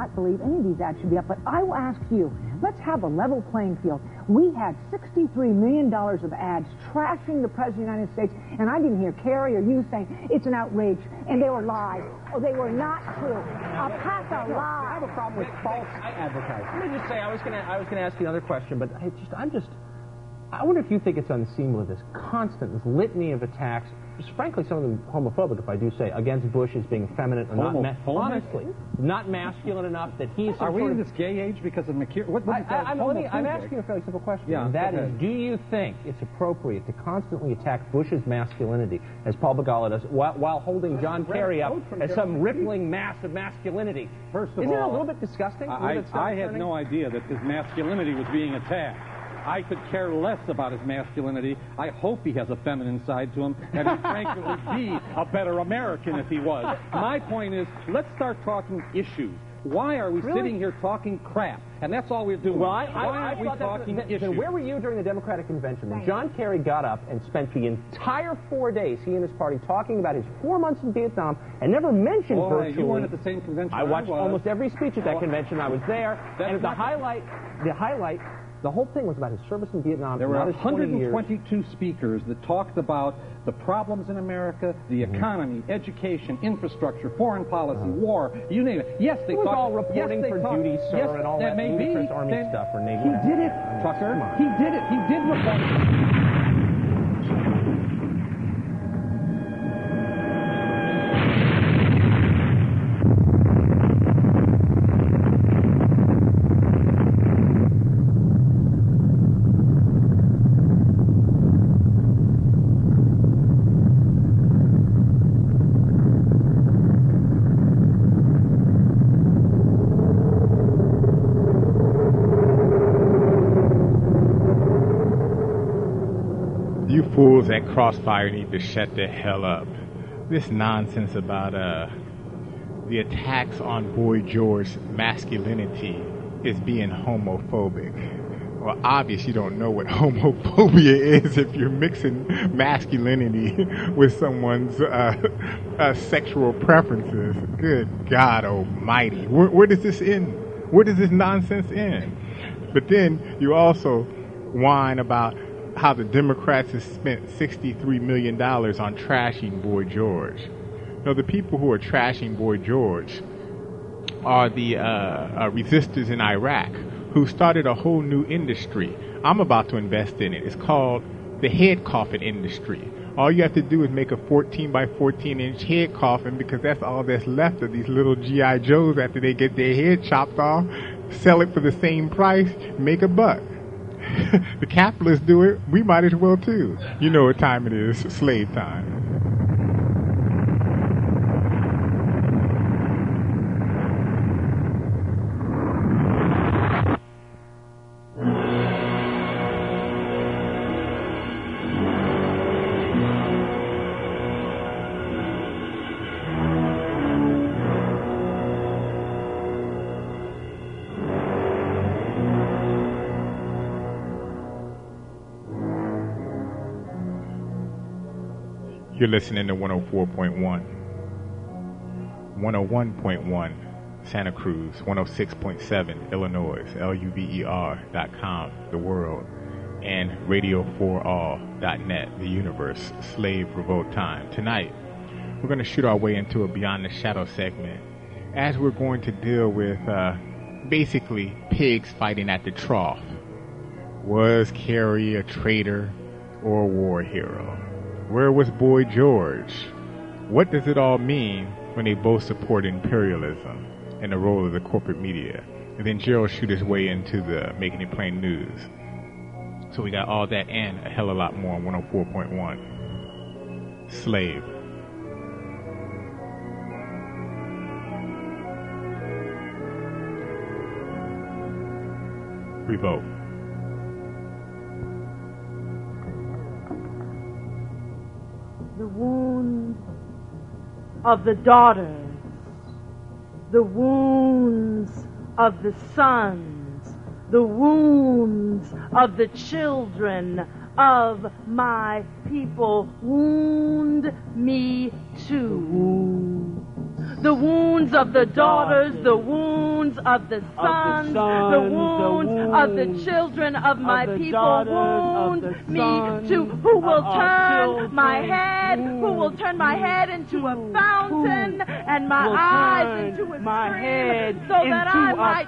not believe any of these ads should be up, but I will ask you, let's have a level playing field. We had $63 million of ads trashing the President of the United States, and I didn't hear Kerry or you saying it's an outrage, and they were lies. Oh, they were not true. A pack of lies. I have a problem with false advertising. Let me just say, I was gonna ask you another question, but I wonder if you think it's unseemly, this constant, this litany of attacks, just frankly, some of them homophobic, if I do say, against Bush as being effeminate and honestly, not masculine enough, that he's... Are we in this gay age because of McCure? I'm asking you a fairly simple question. Yeah, and that is, do you think it's appropriate to constantly attack Bush's masculinity, as Paul Begala does, while holding John Kerry up as some rippling mass of masculinity? First of all... Isn't it a little bit disgusting? I had no idea that his masculinity was being attacked. I could care less about his masculinity. I hope he has a feminine side to him, and he'd frankly be a better American if he was. My point is, let's start talking issues. Why are we sitting here talking crap? And that's all we're doing. Well, Why aren't we talking issues? Where were you during the Democratic convention when John Kerry got up and spent the entire 4 days, he and his party, talking about his 4 months in Vietnam and never mentioned virtually... You weren't at the same convention I watched almost every speech at that convention. I was there. And the highlight... The whole thing was about his service in Vietnam. There were 122 speakers that talked about the problems in America, the economy, education, infrastructure, foreign policy, war, you name it. Yes, they talked... It was all reporting for duty, sir, and all that ludicrous Army stuff or Navy. He did it, Tucker. He did it. He did report. You fools at Crossfire need to shut the hell up. This nonsense about the attacks on Boy George's masculinity is being homophobic. Well, obviously you don't know what homophobia is if you're mixing masculinity with someone's sexual preferences. Good God almighty. Where does this end? Where does this nonsense end? But then you also whine about how the Democrats have spent $63 million on trashing Boy George. No, the people who are trashing Boy George are the resistors in Iraq who started a whole new industry. I'm about to invest in it. It's called the head coffin industry. All you have to do is make a 14 by 14 inch head coffin, because that's all that's left of these little G.I. Joes after they get their head chopped off, sell it for the same price, make a buck. The capitalists do it, we might as well too. You know what time it is, slave time. You're listening to 104.1, 101.1 Santa Cruz, 106.7 Illinois, LUVER.com, the world, and radio4all.net, the universe, slave revolt time. Tonight, we're going to shoot our way into a Beyond the Shadow segment, as we're going to deal with basically pigs fighting at the trough. Was Kerry a traitor or a war hero? Where was Boy George? What does it all mean when they both support imperialism and the role of the corporate media? And then Gerald shoot his way into the Making It Plain news. So we got all that and a hell of a lot more on 104.1. Slave. Revolt. The wounds of the daughters, the wounds of the sons, the wounds of the children of my people wound me too. the wounds of the daughters, the wounds of the sons, the wounds of the children of my people. Wound me to who will turn my head, who will turn my head into a fountain and my eyes into a stream, so that I might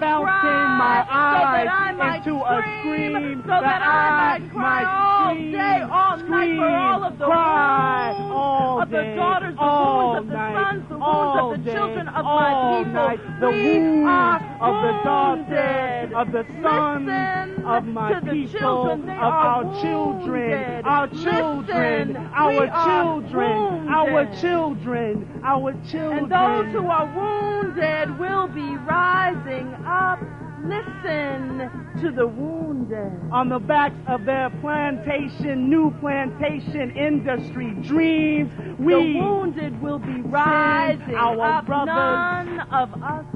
cry, so that I might cry all day, all night for all of the wounds of the daughters, the wounds of the sons, the wounds of the children of my people. The wounds of the daughters, of the sons of my people, of our children, our children, our children, our children, our children. And those who are wounded will be rising up. Listen to the wounded. On the backs of their plantation, new plantation industry dreams, we, the wounded, will be rising our up. Brothers, none of us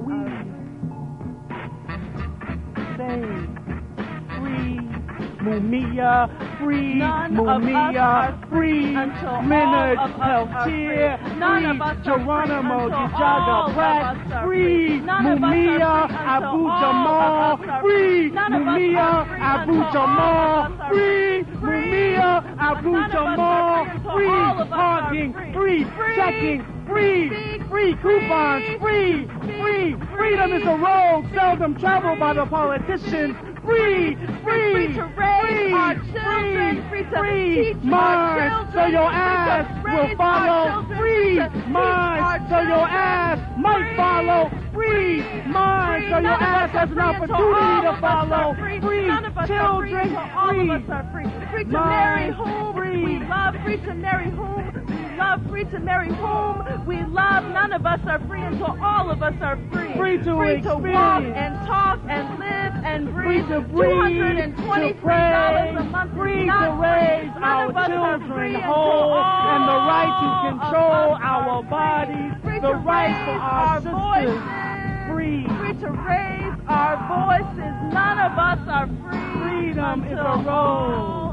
say, free Mumia, free none Mumia, free Leonard Peltier, free Geronimo Gijaga Pratt, free Mumia Abu Jamal, free Mumia Abu Jamal, free Mumia Abu Jamal, free Harding, free checking, free coupons, free. Freedom is a road seldom traveled by the politicians. Free to raise our children, free to teach Mars, our children, so your ass will follow. Free Mars, so your ass might follow. Free Mars, so your ass has an opportunity to follow. Free children, all of us are free. Free to marry whom we love, free to marry whom we love, free to marry whom we love. None of us are free until all of us are free. Free to walk and talk and live and breathe. Free to breathe, $223 to pray, a month. free to raise our children whole, and the right to control our bodies, the right for our sisters. Free to raise our voices. None of us are free. Freedom is a road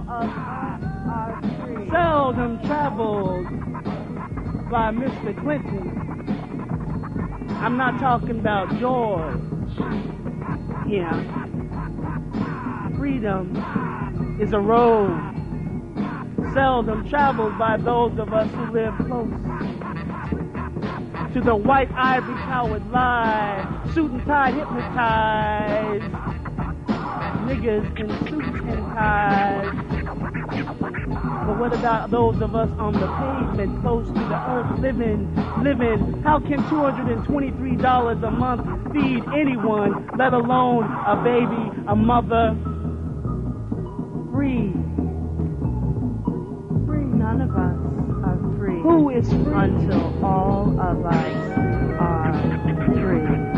seldom traveled by Mr. Clinton. I'm not talking about George. Yeah. Freedom is a road seldom traveled by those of us who live close to the white ivory-powered lie, suit and tie hypnotized, niggas in suits and ties. But what about those of us on the pavement, close to the earth, living? How can $223 a month feed anyone, let alone a baby, a mother? Free. None of us are free. Who is free? Until all of us are free.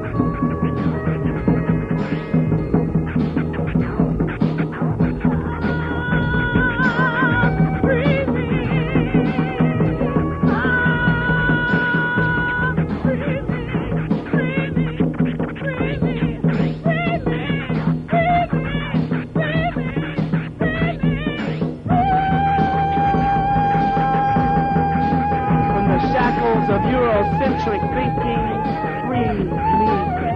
Of Eurocentric thinking, free me.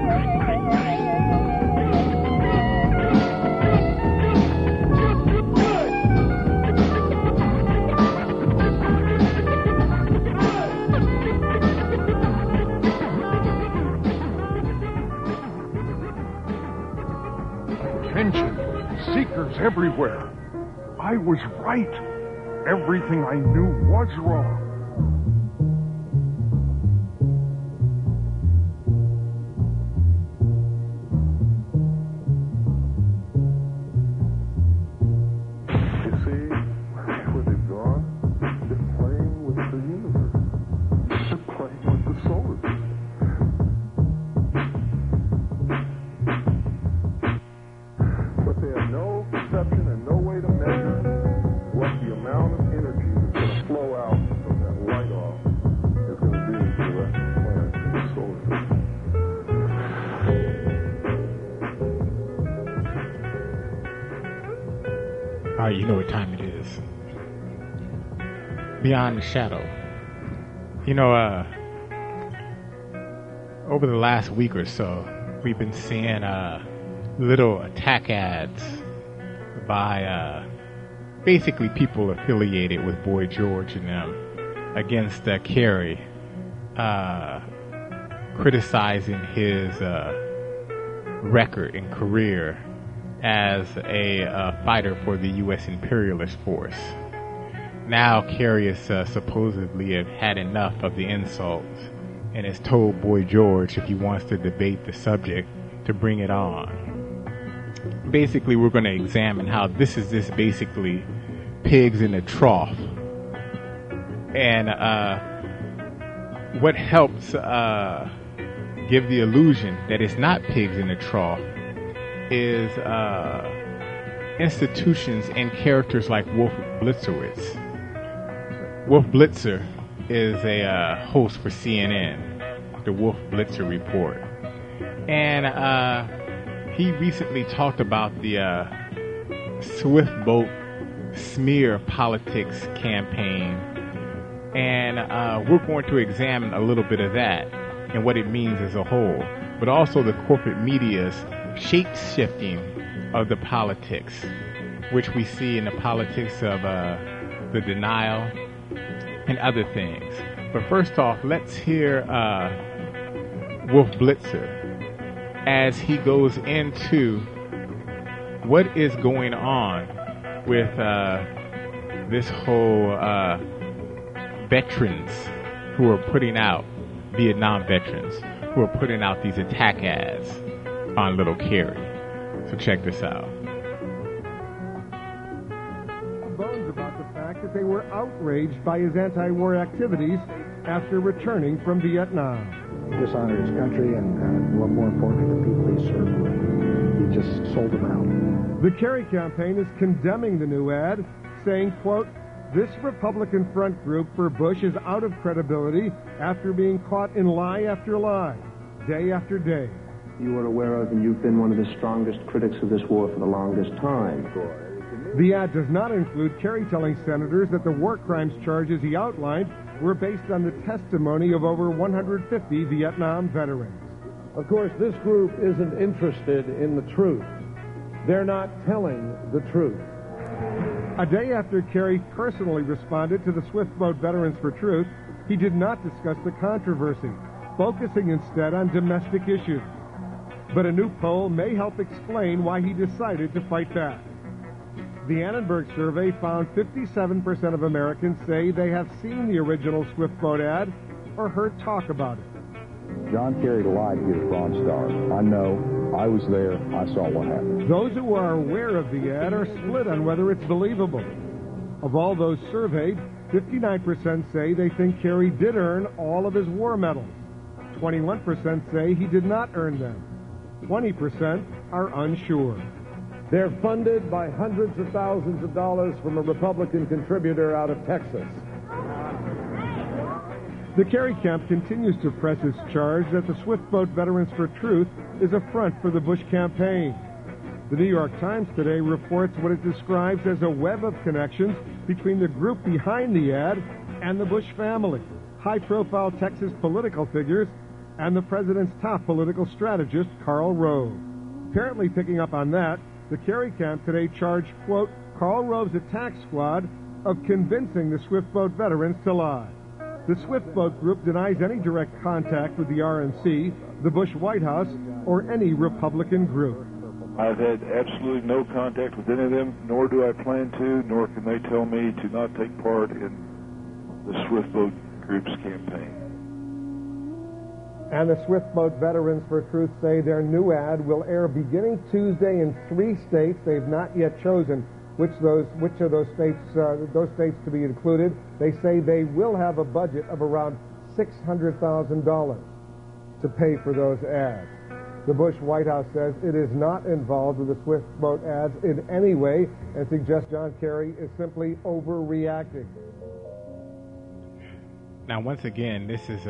Attention, seekers everywhere. I was right. Everything I knew was wrong. You know what time it is. Beyond the Shadow. You know, over the last week or so, we've been seeing little attack ads by basically people affiliated with Boy George and them against Kerry, criticizing his record and career as a fighter for the U.S. imperialist force. Now Kerry is supposedly have had enough of the insults and has told Boy George if he wants to debate the subject to bring it on. Basically, we're going to examine how this is just basically pigs in a trough. And what helps give the illusion that it's not pigs in a trough is institutions and characters like Wolf Blitzerwitz. Wolf Blitzer is a host for CNN, the Wolf Blitzer Report. And he recently talked about the Swift Boat smear politics campaign. And we're going to examine a little bit of that and what it means as a whole, but also the corporate media's shape-shifting of the politics, which we see in the politics of the denial and other things. But first off, let's hear Wolf Blitzer as he goes into what is going on with this whole veterans who are putting out, Vietnam veterans, who are putting out these attack ads on little Kerry. So check this out. Bones about the fact that they were outraged by his anti-war activities after returning from Vietnam. He dishonored his country and, what more importantly, the people he served with. He just sold them out. The Kerry campaign is condemning the new ad, saying, quote, "This Republican front group for Bush is out of credibility after being caught in lie after lie, day after day." You are aware of, and you've been one of the strongest critics of this war for the longest time. The ad does not include Kerry telling senators that the war crimes charges he outlined were based on the testimony of over 150 Vietnam veterans. Of course, this group isn't interested in the truth. They're not telling the truth. A day after Kerry personally responded to the Swift Boat Veterans for Truth, he did not discuss the controversy, focusing instead on domestic issues. But a new poll may help explain why he decided to fight back. The Annenberg survey found 57% of Americans say they have seen the original Swift Boat ad or heard talk about it. John Kerry lied to get a Bronze Star. I know. I was there. I saw what happened. Those who are aware of the ad are split on whether it's believable. Of all those surveyed, 59% say they think Kerry did earn all of his war medals. 21% say he did not earn them. 20% are unsure. They're funded by hundreds of thousands of dollars from a Republican contributor out of Texas. The Kerry camp continues to press its charge that the Swift Boat Veterans for Truth is a front for the Bush campaign. The New York Times today reports what it describes as a web of connections between the group behind the ad and the Bush family, high-profile Texas political figures, and the president's top political strategist, Karl Rove. Apparently picking up on that, the Kerry camp today charged, quote, Karl Rove's attack squad of convincing the Swift Boat veterans to lie. The Swift Boat group denies any direct contact with the RNC, the Bush White House, or any Republican group. I've had absolutely no contact with any of them, nor do I plan to, nor can they tell me to not take part in the Swift Boat group's campaign. And the Swift Boat Veterans for Truth say their new ad will air beginning Tuesday in 3 states. They've not yet chosen which of those states to be included. They say they will have a budget of around $600,000 to pay for those ads. The Bush White House says it is not involved with the Swift Boat ads in any way and suggests John Kerry is simply overreacting. Now, once again, this is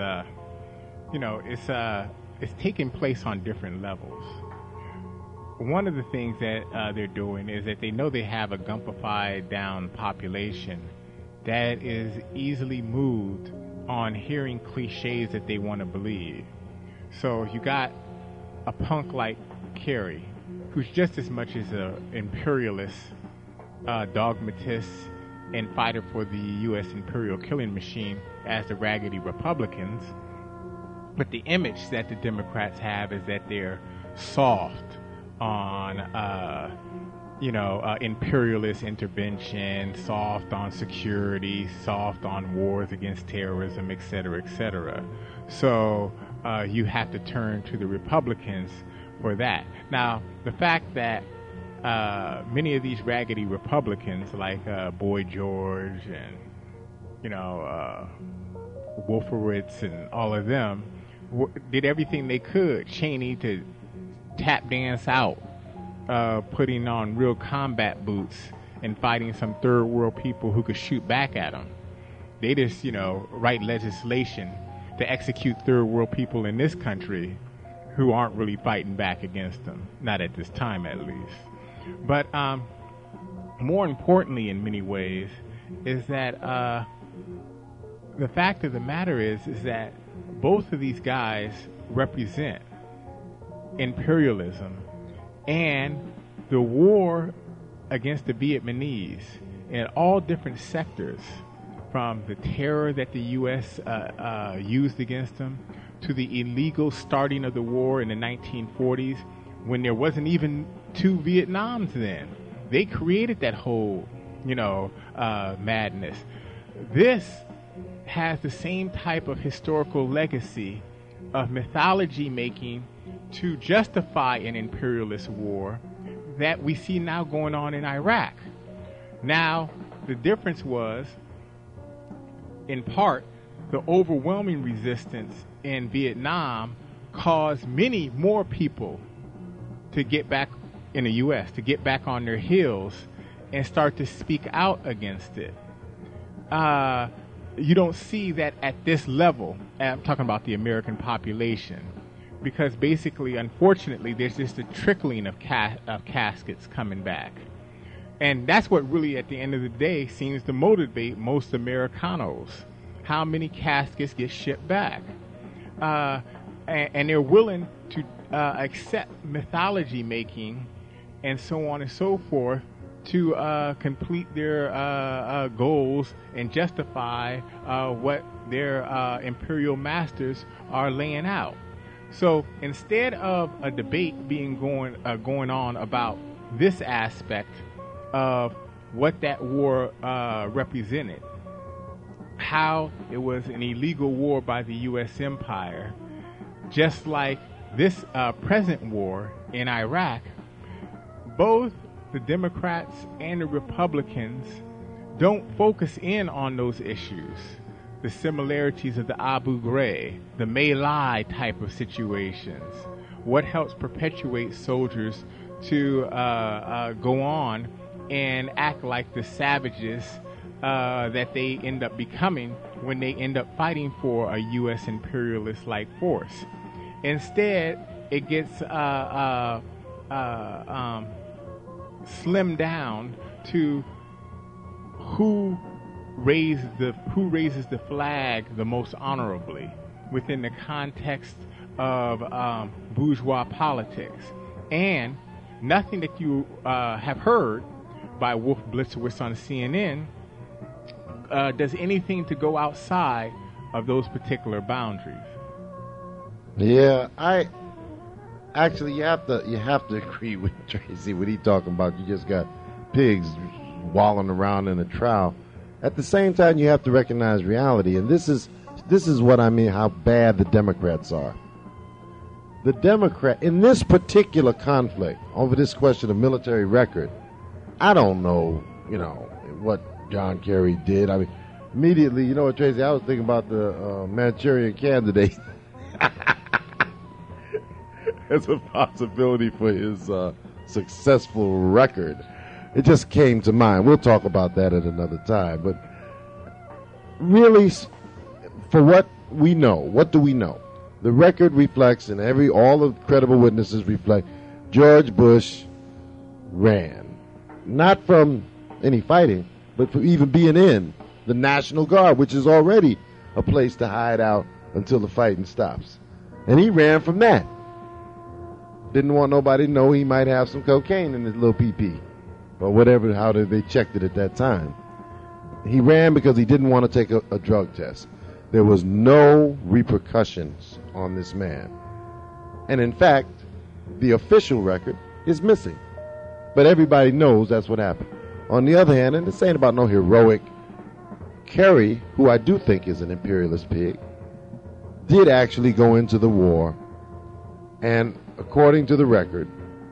it's taking place on different levels. One of the things that they're doing is that they know they have a gumpified down population that is easily moved on hearing cliches that they want to believe. So you got a punk like Kerry, who's just as much as an imperialist, dogmatist, and fighter for the U.S. imperial killing machine as the raggedy Republicans. But the image that the Democrats have is that they're soft on, imperialist intervention, soft on security, soft on wars against terrorism, et cetera, So you have to turn to the Republicans for that. Now, the fact that many of these raggedy Republicans, like Boy George and, Wolfowitz and all of them, did everything they could, Cheney, to tap dance out, putting on real combat boots and fighting some third world people who could shoot back at them. They just, write legislation to execute third world people in this country who aren't really fighting back against them. Not at this time, at least. But more importantly, in many ways, is that the fact of the matter is that both of these guys represent imperialism and the war against the Vietnamese in all different sectors, from the terror that the U.S. used against them to the illegal starting of the war in the 1940s when there wasn't even two Vietnams then. They created that whole, madness. This has the same type of historical legacy of mythology making to justify an imperialist war that we see now going on in Iraq. Now, the difference was, in part, the overwhelming resistance in Vietnam caused many more people to get back in the U.S., to get back on their heels and start to speak out against it. You don't see that at this level. I'm talking about the American population, because basically, unfortunately, there's just a trickling of caskets coming back. And that's what really, at the end of the day, seems to motivate most Americanos. How many caskets get shipped back? And they're willing to accept mythology making and so on and so forth to complete their goals and justify what their imperial masters are laying out. So instead of a debate being going on about this aspect of what that war represented, how it was an illegal war by the U.S. empire, just like this present war in Iraq, both the Democrats and the Republicans don't focus in on those issues. The similarities of the Abu Ghraib, the My Lai type of situations, what helps perpetuate soldiers to go on and act like the savages that they end up becoming when they end up fighting for a U.S. imperialist-like force. Instead, it gets slimmed down to who raises the flag the most honorably within the context of bourgeois politics. And nothing that you have heard by Wolf Blitzowitz on CNN does anything to go outside of those particular boundaries. Yeah, you have to agree with Tracy when he talking about you just got pigs walling around in a trough. At the same time, you have to recognize reality, and this is what I mean, how bad the Democrats are. The Democrat in this particular conflict over this question of military record, I don't know, what John Kerry did. I mean, immediately, what, Tracy, I was thinking about the Manchurian Candidate as a possibility for his successful record. It just came to mind. We'll talk about that at another time. But really, for what we know, what do we know? The record reflects, and all the credible witnesses reflect, George Bush ran. Not from any fighting, but for even being in the National Guard, which is already a place to hide out until the fighting stops. And he ran from that. Didn't want nobody to know he might have some cocaine in his little pee-pee. Or whatever, how they checked it at that time. He ran because he didn't want to take a drug test. There was no repercussions on this man. And in fact, the official record is missing. But everybody knows that's what happened. On the other hand, and this ain't about no heroic, Kerry, who I do think is an imperialist pig, did actually go into the war and, according to the record,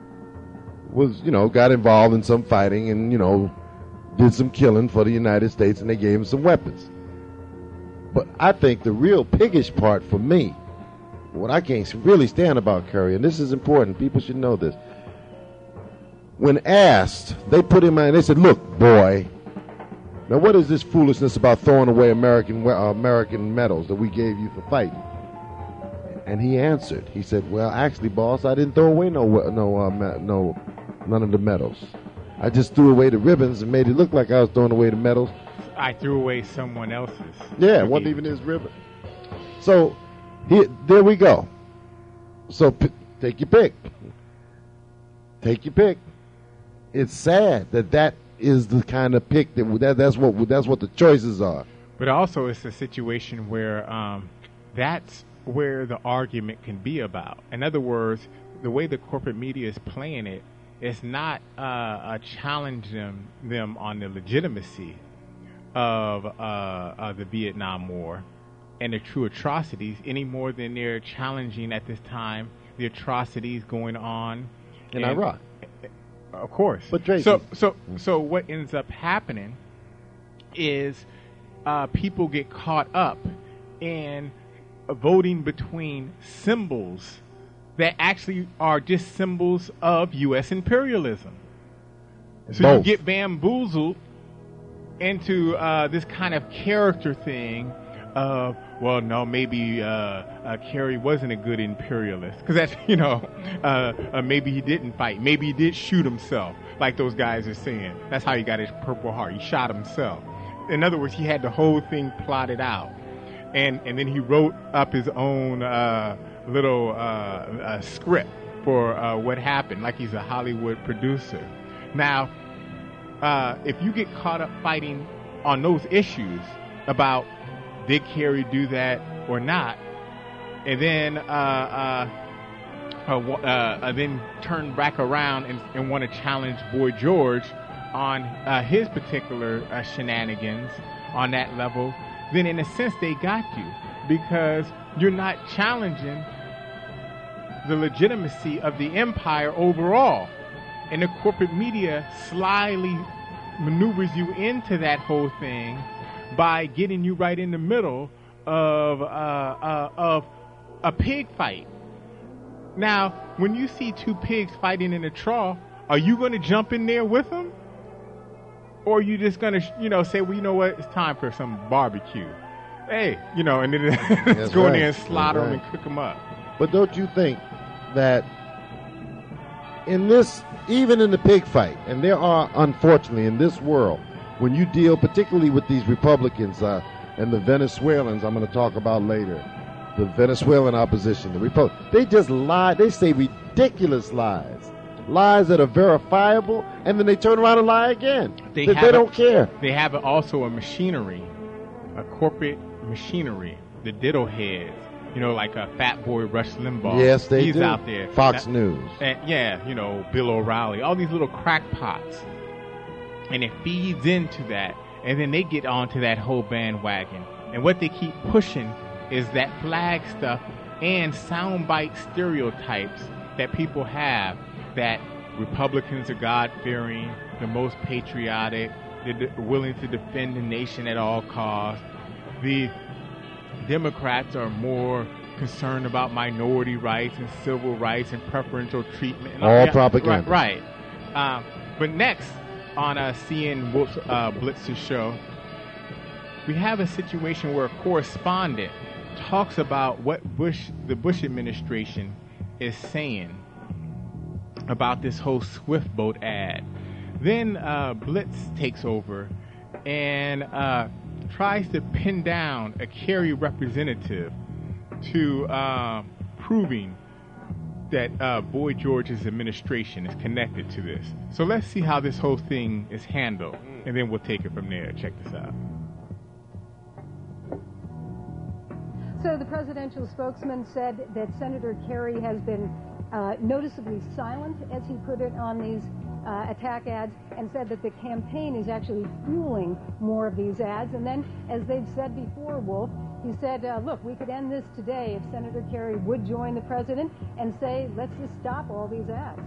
was, got involved in some fighting and, did some killing for the United States, and they gave him some weapons. But I think the real piggish part for me, what I can't really stand about Kerry, and this is important, people should know this. When asked, they put him in, they said, look, boy, now what is this foolishness about throwing away American medals that we gave you for fighting? And he answered, he said, well, actually, boss, I didn't throw away none of the medals. I just threw away the ribbons and made it look like I was throwing away the medals. I threw away someone else's. Yeah, it wasn't even his ribbon. So, there we go. So, take your pick. Take your pick. It's sad that is the kind of pick that's what the choices are. But also, it's a situation where that's where the argument can be about. In other words, the way the corporate media is playing it, it's not challenging them on the legitimacy of the Vietnam War and the true atrocities any more than they're challenging at this time the atrocities going on in Iraq. Of course. But Tracy, so what ends up happening is people get caught up in voting between symbols that actually are just symbols of U.S. imperialism. So you get bamboozled into this kind of character thing of, well, no, maybe Kerry wasn't a good imperialist. Because that's, maybe he didn't fight. Maybe he did shoot himself, like those guys are saying. That's how he got his Purple Heart. He shot himself. In other words, he had the whole thing plotted out. And then he wrote up his own little script for what happened, like he's a Hollywood producer. Now, if you get caught up fighting on those issues about did Kerry do that or not, and then turn back around and want to challenge Boy George on his particular shenanigans on that level, then in a sense they got you, because you're not challenging the legitimacy of the empire overall. And the corporate media slyly maneuvers you into that whole thing by getting you right in the middle of a pig fight. Now, when you see two pigs fighting in a trough, are you going to jump in there with them? Or are you just going to, say, well, you know what, it's time for some barbecue. Hey, and then let's go in there and slaughter them and cook them up. But don't you think that in this, even in the pig fight, and there are, unfortunately, in this world, when you deal particularly with these Republicans and the Venezuelans, I'm going to talk about later, the Venezuelan opposition, the Republicans, they just lie. They say ridiculous lies that are verifiable, and then they turn around and lie again. They don't care. They have also a machinery, a corporate machinery, the diddle heads, like a Fat Boy Rush Limbaugh. Yes, He's do. Out there. Fox News. And Bill O'Reilly, all these little crackpots. And it feeds into that, and then they get onto that whole bandwagon. And what they keep pushing is that flag stuff and soundbite stereotypes that people have, that Republicans are God-fearing, the most patriotic, they're willing to defend the nation at all costs. The Democrats are more concerned about minority rights and civil rights and preferential treatment. And all propaganda. Right. But next, on CN Blitz's show, we have a situation where a correspondent talks about what the Bush administration is saying about this whole Swift boat ad. Then Blitz takes over and tries to pin down a Kerry representative to proving that Boy George's administration is connected to this. So let's see how this whole thing is handled, and then we'll take it from there. Check this out. So the presidential spokesman said that Senator Kerry has been noticeably silent, as he put it, on these attack ads, and said that the campaign is actually fueling more of these ads. And then, as they've said before, Wolf, he said, look, we could end this today if Senator Kerry would join the president and say, let's just stop all these ads.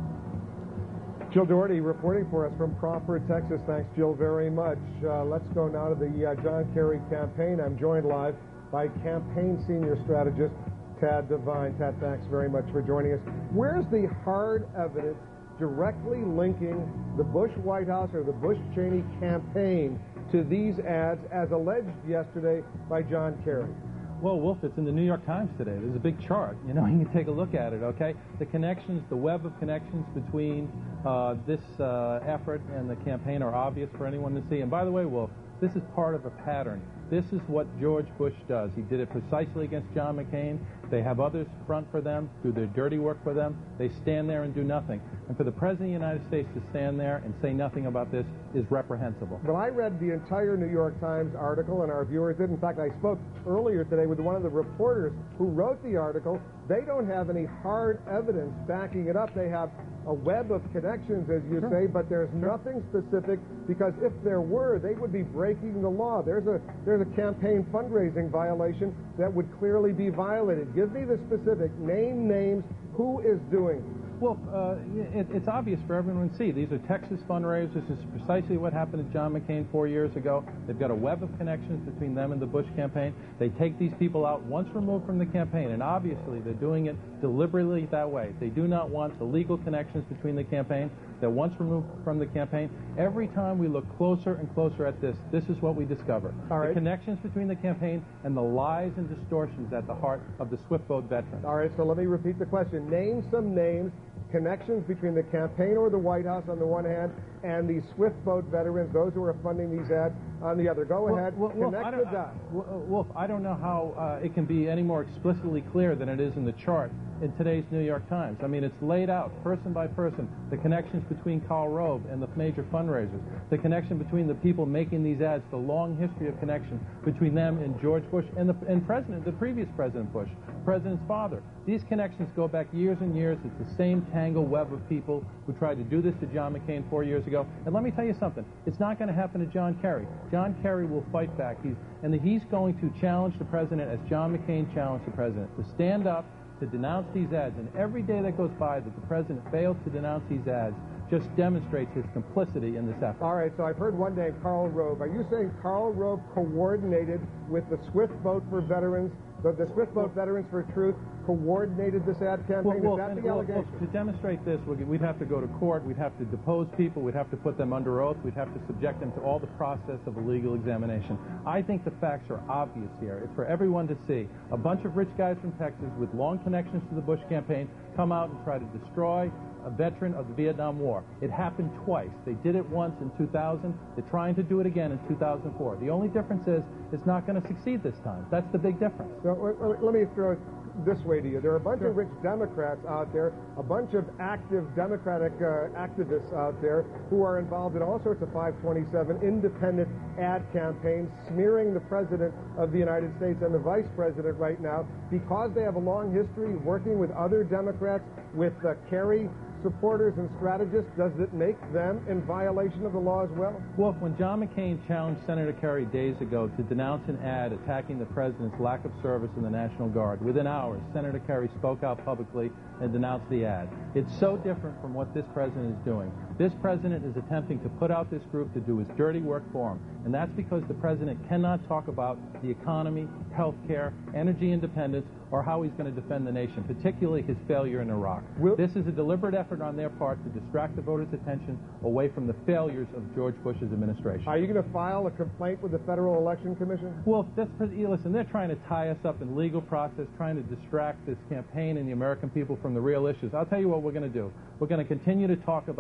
Jill Doherty reporting for us from Crawford, Texas. Thanks, Jill, very much. Let's go now to the John Kerry campaign. I'm joined live by campaign senior strategist Tad Devine. Tad, thanks very much for joining us. Where's the hard evidence directly linking the Bush White House or the Bush-Cheney campaign to these ads as alleged yesterday by John Kerry? Well, Wolf, it's in the New York Times today. There's a big chart. You know, you can take a look at it, okay? The connections, the web of connections between this effort and the campaign are obvious for anyone to see. And by the way, Wolf, this is part of a pattern. This is what George Bush does. He did it precisely against John McCain. They have others front for them, do their dirty work for them. They stand there and do nothing. And for the President of the United States to stand there and say nothing about this is reprehensible. But I read the entire New York Times article, and our viewers did. In fact, I spoke earlier today with one of the reporters who wrote the article. They don't have any hard evidence backing it up. They have a web of connections, as you say, but there's nothing specific, because if there were, they would be breaking the law. There's a campaign fundraising violation that would clearly be violated. Give me the specific name, names, who is doing it. Well, it's obvious for everyone to see. These are Texas fundraisers. This is precisely what happened to John McCain 4 years ago. They've got a web of connections between them and the Bush campaign. They take these people out once removed from the campaign, and obviously they're doing it deliberately that way. They do not want the legal connections between the campaign. They're once removed from the campaign. Every time we look closer and closer at this, this is what we discover. All right. The connections between the campaign and the lies and distortions at the heart of the Swift Boat veterans. All right, so let me repeat the question. Name some names, connections between the campaign or the White House on the one hand and the Swift Boat veterans, those who are funding these ads, on the other. Go ahead, connect the dots. Wolf, I don't know how it can be any more explicitly clear than it is in the chart in today's New York Times. I mean, it's laid out person by person, the connections between Karl Rove and the major fundraisers, the connection between the people making these ads, the long history of connection between them and George Bush and the previous President Bush, President's father. These connections go back years and years. It's the same tangled web of people who tried to do this to John McCain 4 years ago. And let me tell you something. It's not going to happen to John Kerry. John Kerry will fight back. He's going to challenge the president as John McCain challenged the president, to stand up, to denounce these ads. And every day that goes by that the president fails to denounce these ads just demonstrates his complicity in this effort. All right, so I've heard one name, Karl Rove. Are you saying Karl Rove coordinated with the Swift Boat for Veterans, the Swift Boat Veterans for Truth, coordinated this ad campaign? Is that the allegation? To demonstrate this, we'd have to go to court, we'd have to depose people, we'd have to put them under oath, we'd have to subject them to all the process of a legal examination. I think the facts are obvious here. It's for everyone to see. A bunch of rich guys from Texas with long connections to the Bush campaign come out and try to destroy a veteran of the Vietnam War. It happened twice. They did it once in 2000. They're trying to do it again in 2004. The only difference is it's not going to succeed this time. That's the big difference. So, let me throw it this way to you. There are a bunch of rich Democrats out there, a bunch of active Democratic activists out there who are involved in all sorts of 527 independent ad campaigns, smearing the President of the United States and the Vice President right now because they have a long history working with other Democrats, with Kerry supporters and strategists. Does it make them in violation of the law as well? Well, when John McCain challenged Senator Kerry days ago to denounce an ad attacking the president's lack of service in the National Guard, within hours, Senator Kerry spoke out publicly and denounced the ad. It's so different from what this president is doing. This president is attempting to put out this group to do his dirty work for him, and that's because the president cannot talk about the economy, health care, energy independence, or how he's going to defend the nation, particularly his failure in Iraq. This is a deliberate effort on their part to distract the voters' attention away from the failures of George Bush's administration. Are you going to file a complaint with the Federal Election Commission? Well, listen, they're trying to tie us up in legal process, trying to distract this campaign and the American people from the real issues. I'll tell you what we're going to do. We're going to continue to talk about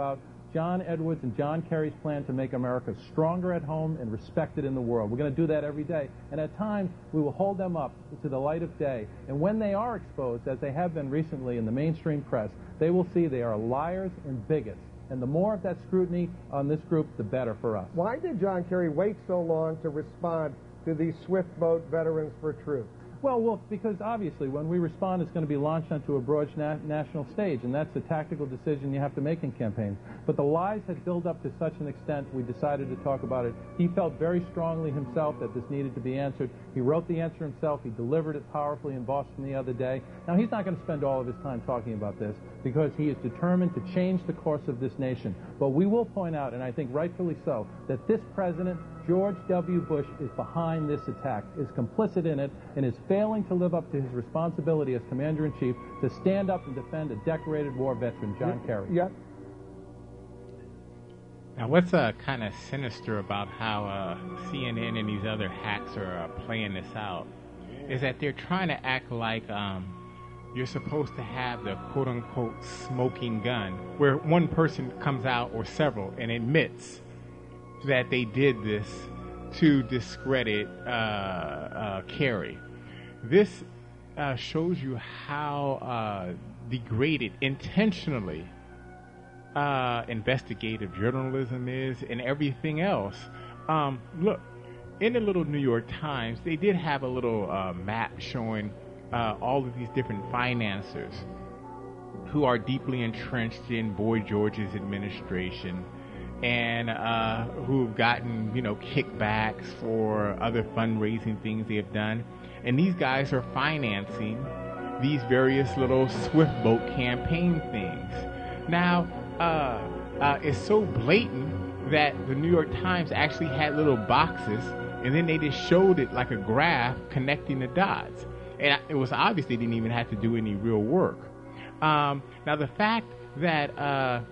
John Edwards and John Kerry's plan to make America stronger at home and respected in the world. We're going to do that every day. And at times, we will hold them up to the light of day. And when they are exposed, as they have been recently in the mainstream press, they will see they are liars and bigots. And the more of that scrutiny on this group, the better for us. Why did John Kerry wait so long to respond to these Swift Boat Veterans for Truth? Well, because obviously when we respond, it's going to be launched onto a broad national stage, and that's a tactical decision you have to make in campaigns. But the lies had built up to such an extent, we decided to talk about it. He felt very strongly himself that this needed to be answered. He wrote the answer himself. He delivered it powerfully in Boston the other day. Now, he's not going to spend all of his time talking about this because he is determined to change the course of this nation. But we will point out, and I think rightfully so, that this president, George W. Bush, is behind this attack, is complicit in it, and is failing to live up to his responsibility as Commander-in-Chief to stand up and defend a decorated war veteran, John Kerry. Yep. Now, what's kind of sinister about how CNN and these other hacks are playing this out is that they're trying to act like you're supposed to have the quote-unquote smoking gun, where one person comes out, or several, and admits that they did this to discredit Kerry. This shows you how degraded intentionally investigative journalism is and everything else. Look, in the little New York Times, they did have a little map showing all of these different financiers who are deeply entrenched in Boy George's administration and who've gotten, kickbacks for other fundraising things they have done. And these guys are financing these various little Swift Boat campaign things. Now, it's so blatant that the New York Times actually had little boxes, and then they just showed it like a graph connecting the dots. And it was obvious they didn't even have to do any real work. Now, the fact that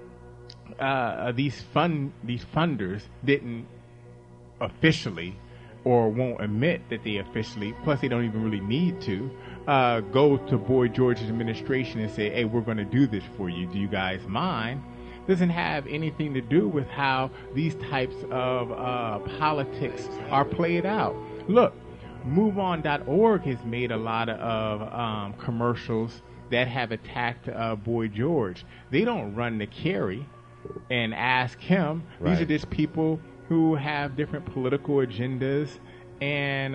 these funders didn't officially, or won't admit that they officially, plus they don't even really need to, go to Boy George's administration and say, hey, we're going to do this for you. Do you guys mind? Doesn't have anything to do with how these types of politics are played out. Look, MoveOn.org has made a lot of commercials that have attacked Boy George. They don't run to Kerry and ask him. Right. These are just people who have different political agendas and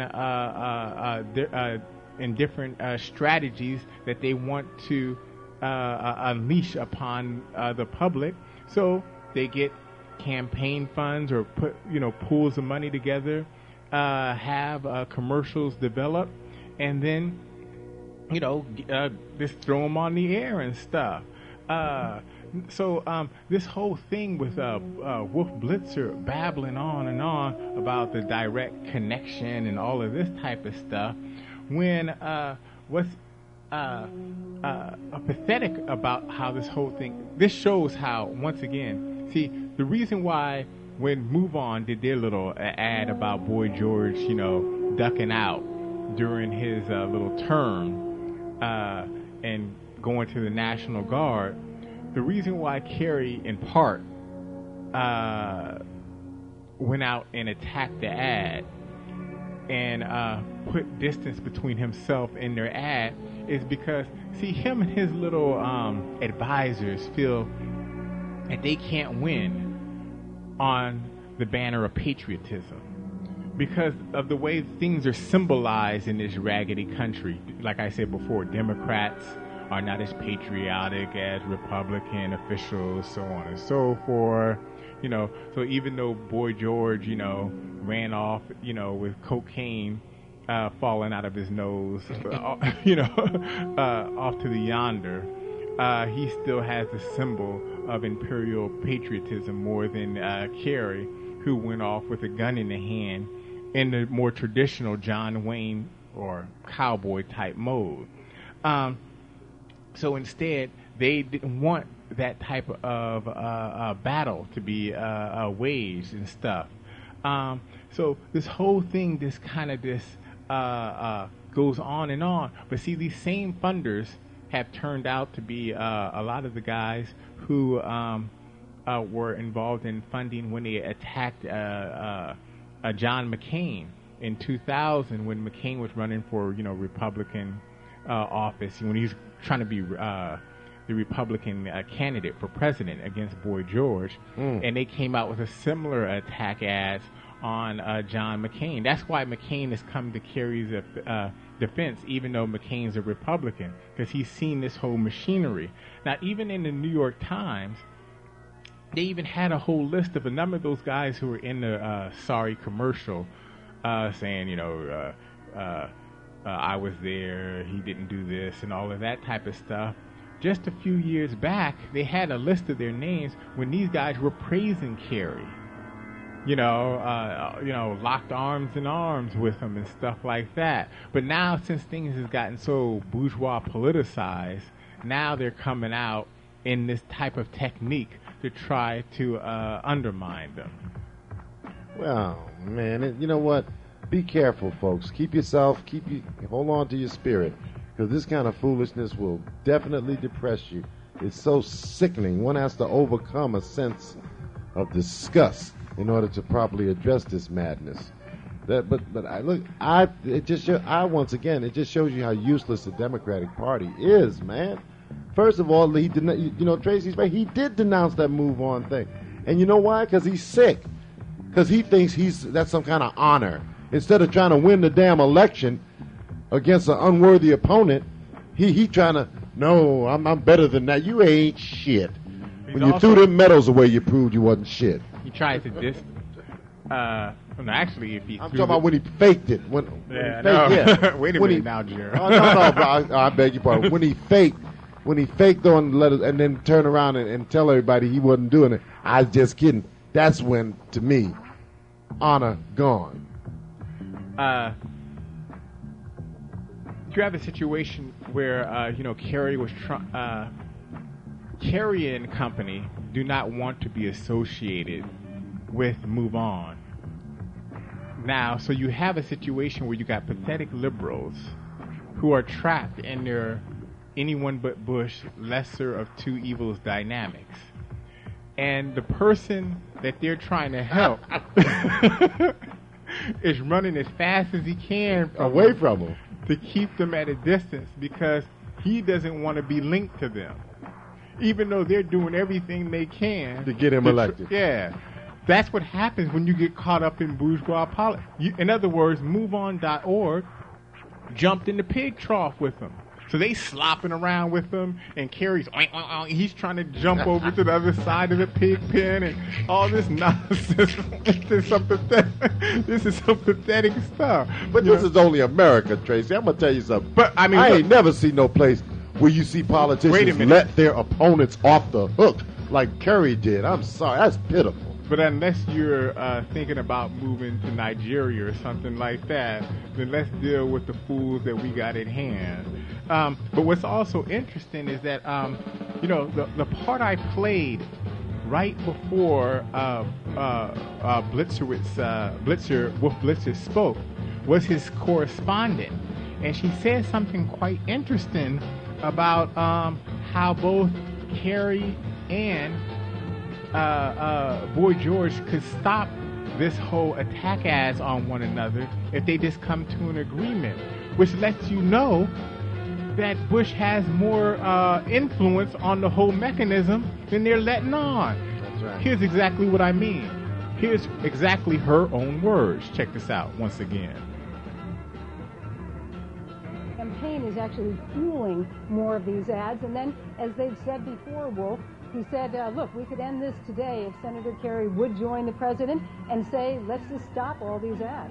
different strategies that they want to unleash upon the public. So they get campaign funds or put pools of money together, have commercials developed, and then just throw them on the air and stuff. So this whole thing with Wolf Blitzer babbling on and on about the direct connection and all of this type of stuff, when what's pathetic about how this whole thing, this shows how, once again, see, the reason why when MoveOn did their little ad about Boy George, ducking out during his little term and going to the National Guard, the reason why Kerry, in part, went out and attacked the ad and put distance between himself and their ad is because, see, him and his little advisors feel that they can't win on the banner of patriotism because of the way things are symbolized in this raggedy country. Like I said before, Democrats are not as patriotic as Republican officials, so on and so forth. So even though Boy George, ran off, with cocaine falling out of his nose, off to the yonder, he still has the symbol of imperial patriotism more than Kerry, who went off with a gun in the hand in the more traditional John Wayne or cowboy type mode. So instead, they didn't want that type of battle to be waged and stuff. So this whole thing goes on and on. But see, these same funders have turned out to be a lot of the guys who were involved in funding when they attacked John McCain in 2000 when McCain was running for Republican office, when he was trying to be the Republican candidate for president against Boy George, and they came out with a similar attack ads on John McCain. That's why McCain has come to Kerry's defense, even though McCain's a Republican, because he's seen this whole machinery. Now, even in the New York Times, they even had a whole list of a number of those guys who were in the Sorry commercial, saying, I was there, he didn't do this, and all of that type of stuff. Just a few years back, they had a list of their names when these guys were praising Kerry. Locked arms in arms with him and stuff like that. But now, since things has gotten so bourgeois politicized, now they're coming out in this type of technique to try to undermine them. Well, man, you know what? Be careful, folks. Hold on to your spirit, because this kind of foolishness will definitely depress you. It's so sickening. One has to overcome a sense of disgust in order to properly address this madness. It just shows you how useless the Democratic Party is, man. First of all, Tracy's right. He did denounce that Move On thing, and you know why? Because he's sick. Because he thinks that's some kind of honor. Instead of trying to win the damn election against an unworthy opponent, he trying to. No, I'm better than that. You ain't shit. When you threw them medals away, you proved you wasn't shit. He tried to diss. Actually, if he. I'm talking about when he faked it. Wait a minute now, Jerry. No, I beg your pardon. When he faked on the letters and then turn around and tell everybody he wasn't doing it. I was just kidding. That's when, to me, honor gone. You have a situation where Kerry was Kerry and company do not want to be associated with Move On. Now, so you have a situation where you got pathetic liberals who are trapped in their anyone but Bush, lesser of two evils dynamics. And the person that they're trying to help is running as fast as he can away from them to keep them at a distance because he doesn't want to be linked to them, even though they're doing everything they can to get him elected. Yeah. That's what happens when you get caught up in bourgeois politics. In other words, MoveOn.org jumped in the pig trough with them. So they slopping around with them, and Kerry's he's trying to jump over to the other side of the pig pen and all this nonsense. This is some pathetic stuff. But this is only America, Tracy. I'm gonna tell you something. But I ain't never seen no place where you see politicians let their opponents off the hook like Kerry did. I'm sorry, that's pitiful. But unless you're thinking about moving to Nigeria or something like that, then let's deal with the fools that we got at hand. But what's also interesting is that, the part I played right before Wolf Blitzer spoke was his correspondent. And she said something quite interesting about how both Kerry and Boy George could stop this whole attack ads on one another if they just come to an agreement, which lets you know that Bush has more influence on the whole mechanism than they're letting on. That's right. Here's exactly what I mean. Here's exactly her own words. Check this out once again. The campaign is actually fueling more of these ads, and then, as they've said before, Wolf, he said, look, we could end this today if Senator Kerry would join the president and say, let's just stop all these ads.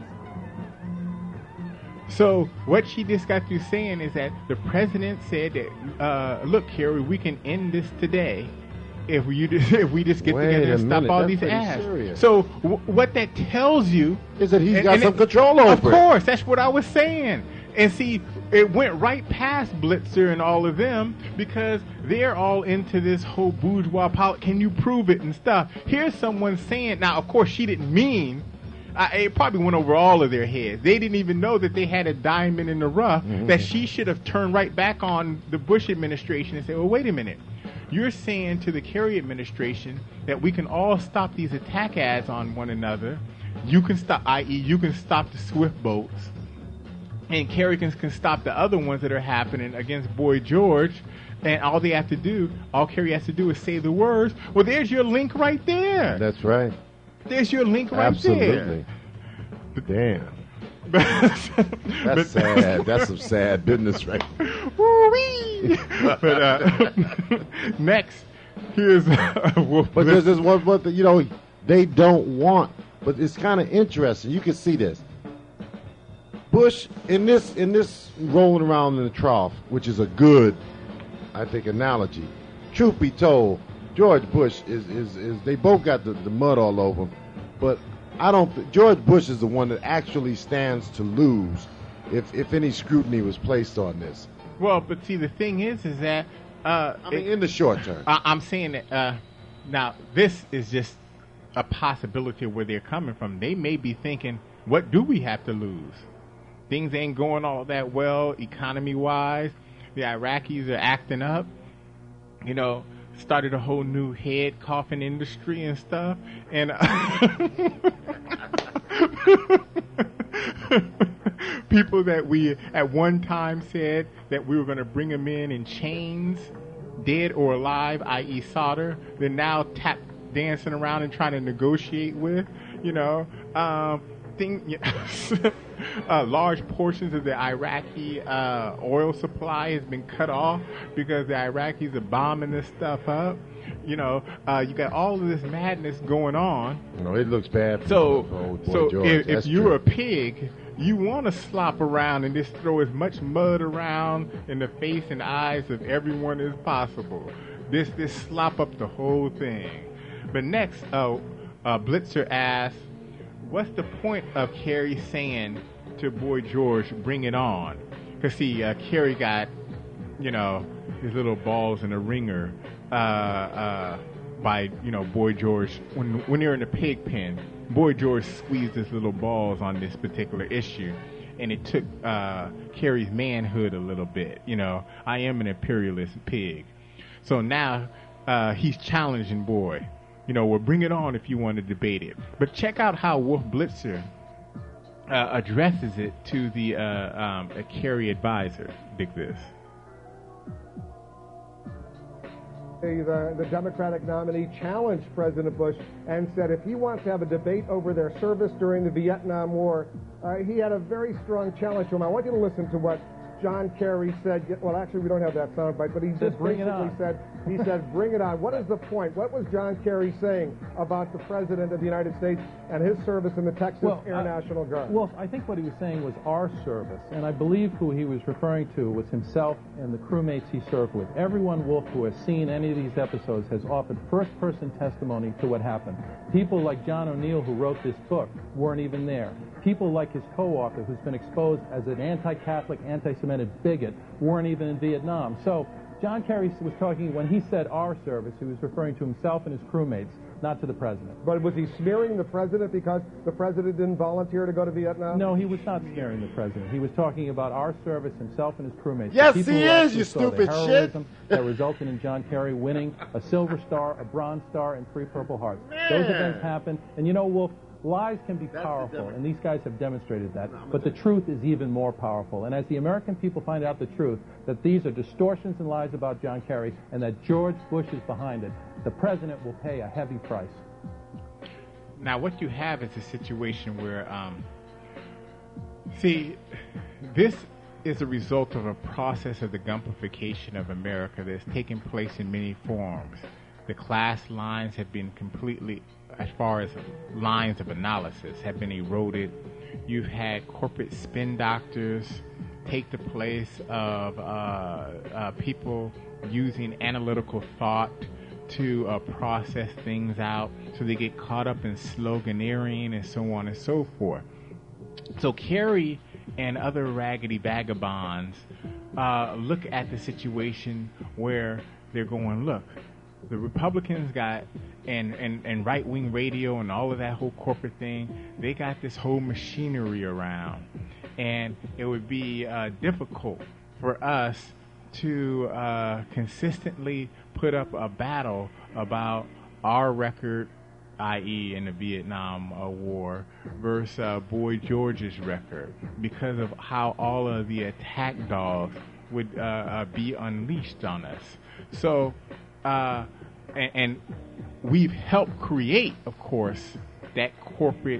So what she just got through saying is that the president said that, look, Kerry, we can end this today if we just get together and stop all these ads. Serious. So what that tells you is that he's got some control over it. Of course, that's what I was saying. And see, it went right past Blitzer and all of them because they're all into this whole bourgeois politics. Can you prove it and stuff? Here's someone saying, now, of course, she didn't mean, it probably went over all of their heads. They didn't even know that they had a diamond in the rough, that she should have turned right back on the Bush administration and said, well, wait a minute. You're saying to the Kerry administration that we can all stop these attack ads on one another. You can stop, i.e., you can stop the Swift boats, and Kerry can stop the other ones that are happening against Boy George. And all Kerry has to do is say the words. Well, there's your link right there. That's right. There's your link right there. Absolutely. Damn. That's sad. That's some sad business, right? Woo-wee! But next, here's Wolf. But there's this one that they don't want. But it's kind of interesting. You can see this. Bush in this rolling around in the trough, which is a good, I think, analogy. Truth be told, George Bush is they both got the mud all over them, but George Bush is the one that actually stands to lose if any scrutiny was placed on this. Well, but see, the thing is that in the short term, I'm saying that now this is just a possibility of where they're coming from. They may be thinking, what do we have to lose? Things ain't going all that well economy-wise. The Iraqis are acting up. Started a whole new head coffin industry and stuff. And people that we at one time said that we were going to bring them in chains, dead or alive, i.e. solder, they're now dancing around and trying to negotiate with, large portions of the Iraqi oil supply has been cut off because the Iraqis are bombing this stuff up. You got all of this madness going on. It looks bad. So if you're a pig, you want to slop around and just throw as much mud around in the face and eyes of everyone as possible. This slop up the whole thing. But next, Blitzer asks, what's the point of Kerry saying to Boy George, bring it on? Because, see, Kerry got, his little balls in a ringer by, Boy George. When you're in the pig pen, Boy George squeezed his little balls on this particular issue. And it took Kerry's manhood a little bit. I am an imperialist pig. So now he's challenging Boy. Well, bring it on if you want to debate it. But check out how Wolf Blitzer addresses it to the Kerry advisor. Dig this. The Democratic nominee challenged President Bush and said if he wants to have a debate over their service during the Vietnam War, he had a very strong challenge to him. I want you to listen to what John Kerry said. Well, actually, we don't have that soundbite, but he just basically said, bring it on. What is the point? What was John Kerry saying about the President of the United States and his service in the Texas Air National Guard? Well, I think what he was saying was our service, and I believe who he was referring to was himself and the crewmates he served with. Everyone, Wolf, who has seen any of these episodes has offered first-person testimony to what happened. People like John O'Neill, who wrote this book, weren't even there. People like his co-author, who's been exposed as an anti-Catholic, anti-Semitic bigot, weren't even in Vietnam. So John Kerry was talking, when he said our service, he was referring to himself and his crewmates, not to the president. But was he smearing the president because the president didn't volunteer to go to Vietnam? No, he was not smearing the president. He was talking about our service, himself and his crewmates. Yes, he is, you stupid shit. That resulted in John Kerry winning a Silver Star, a Bronze Star, and 3 Purple Hearts. Those events happened. And Wolf, lies can be powerful, and these guys have demonstrated that. But the truth is even more powerful. And as the American people find out the truth, that these are distortions and lies about John Kerry, and that George Bush is behind it, the president will pay a heavy price. Now, what you have is a situation where, this is a result of a process of the gumpification of America that's taken place in many forms. The class lines have been completely, as far as lines of analysis, have been eroded. You've had corporate spin doctors take the place of people using analytical thought to process things out, so they get caught up in sloganeering and so on and so forth. So Kerry and other raggedy vagabonds look at the situation where they're going, look, the Republicans got, and right-wing radio and all of that whole corporate thing, they got this whole machinery around. And it would be difficult for us to consistently put up a battle about our record, i.e. in the Vietnam War, versus Boy George's record, because of how all of the attack dogs would be unleashed on us. So, and we've helped create, of course, that corporate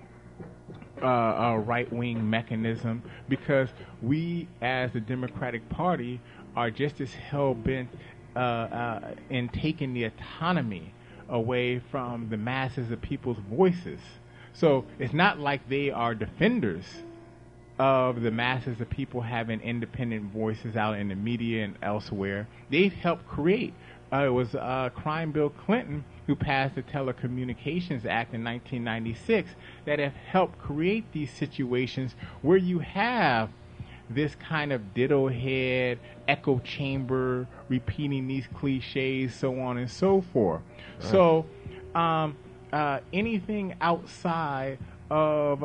right-wing mechanism, because we, as the Democratic Party, are just as hell-bent in taking the autonomy away from the masses of people's voices. So it's not like they are defenders of the masses of people having independent voices out in the media and elsewhere. They've helped create. It was Crime Bill Clinton who passed the Telecommunications Act in 1996 that have helped create these situations where you have this kind of ditto head, echo chamber, repeating these cliches, so on and so forth. Right. So anything outside of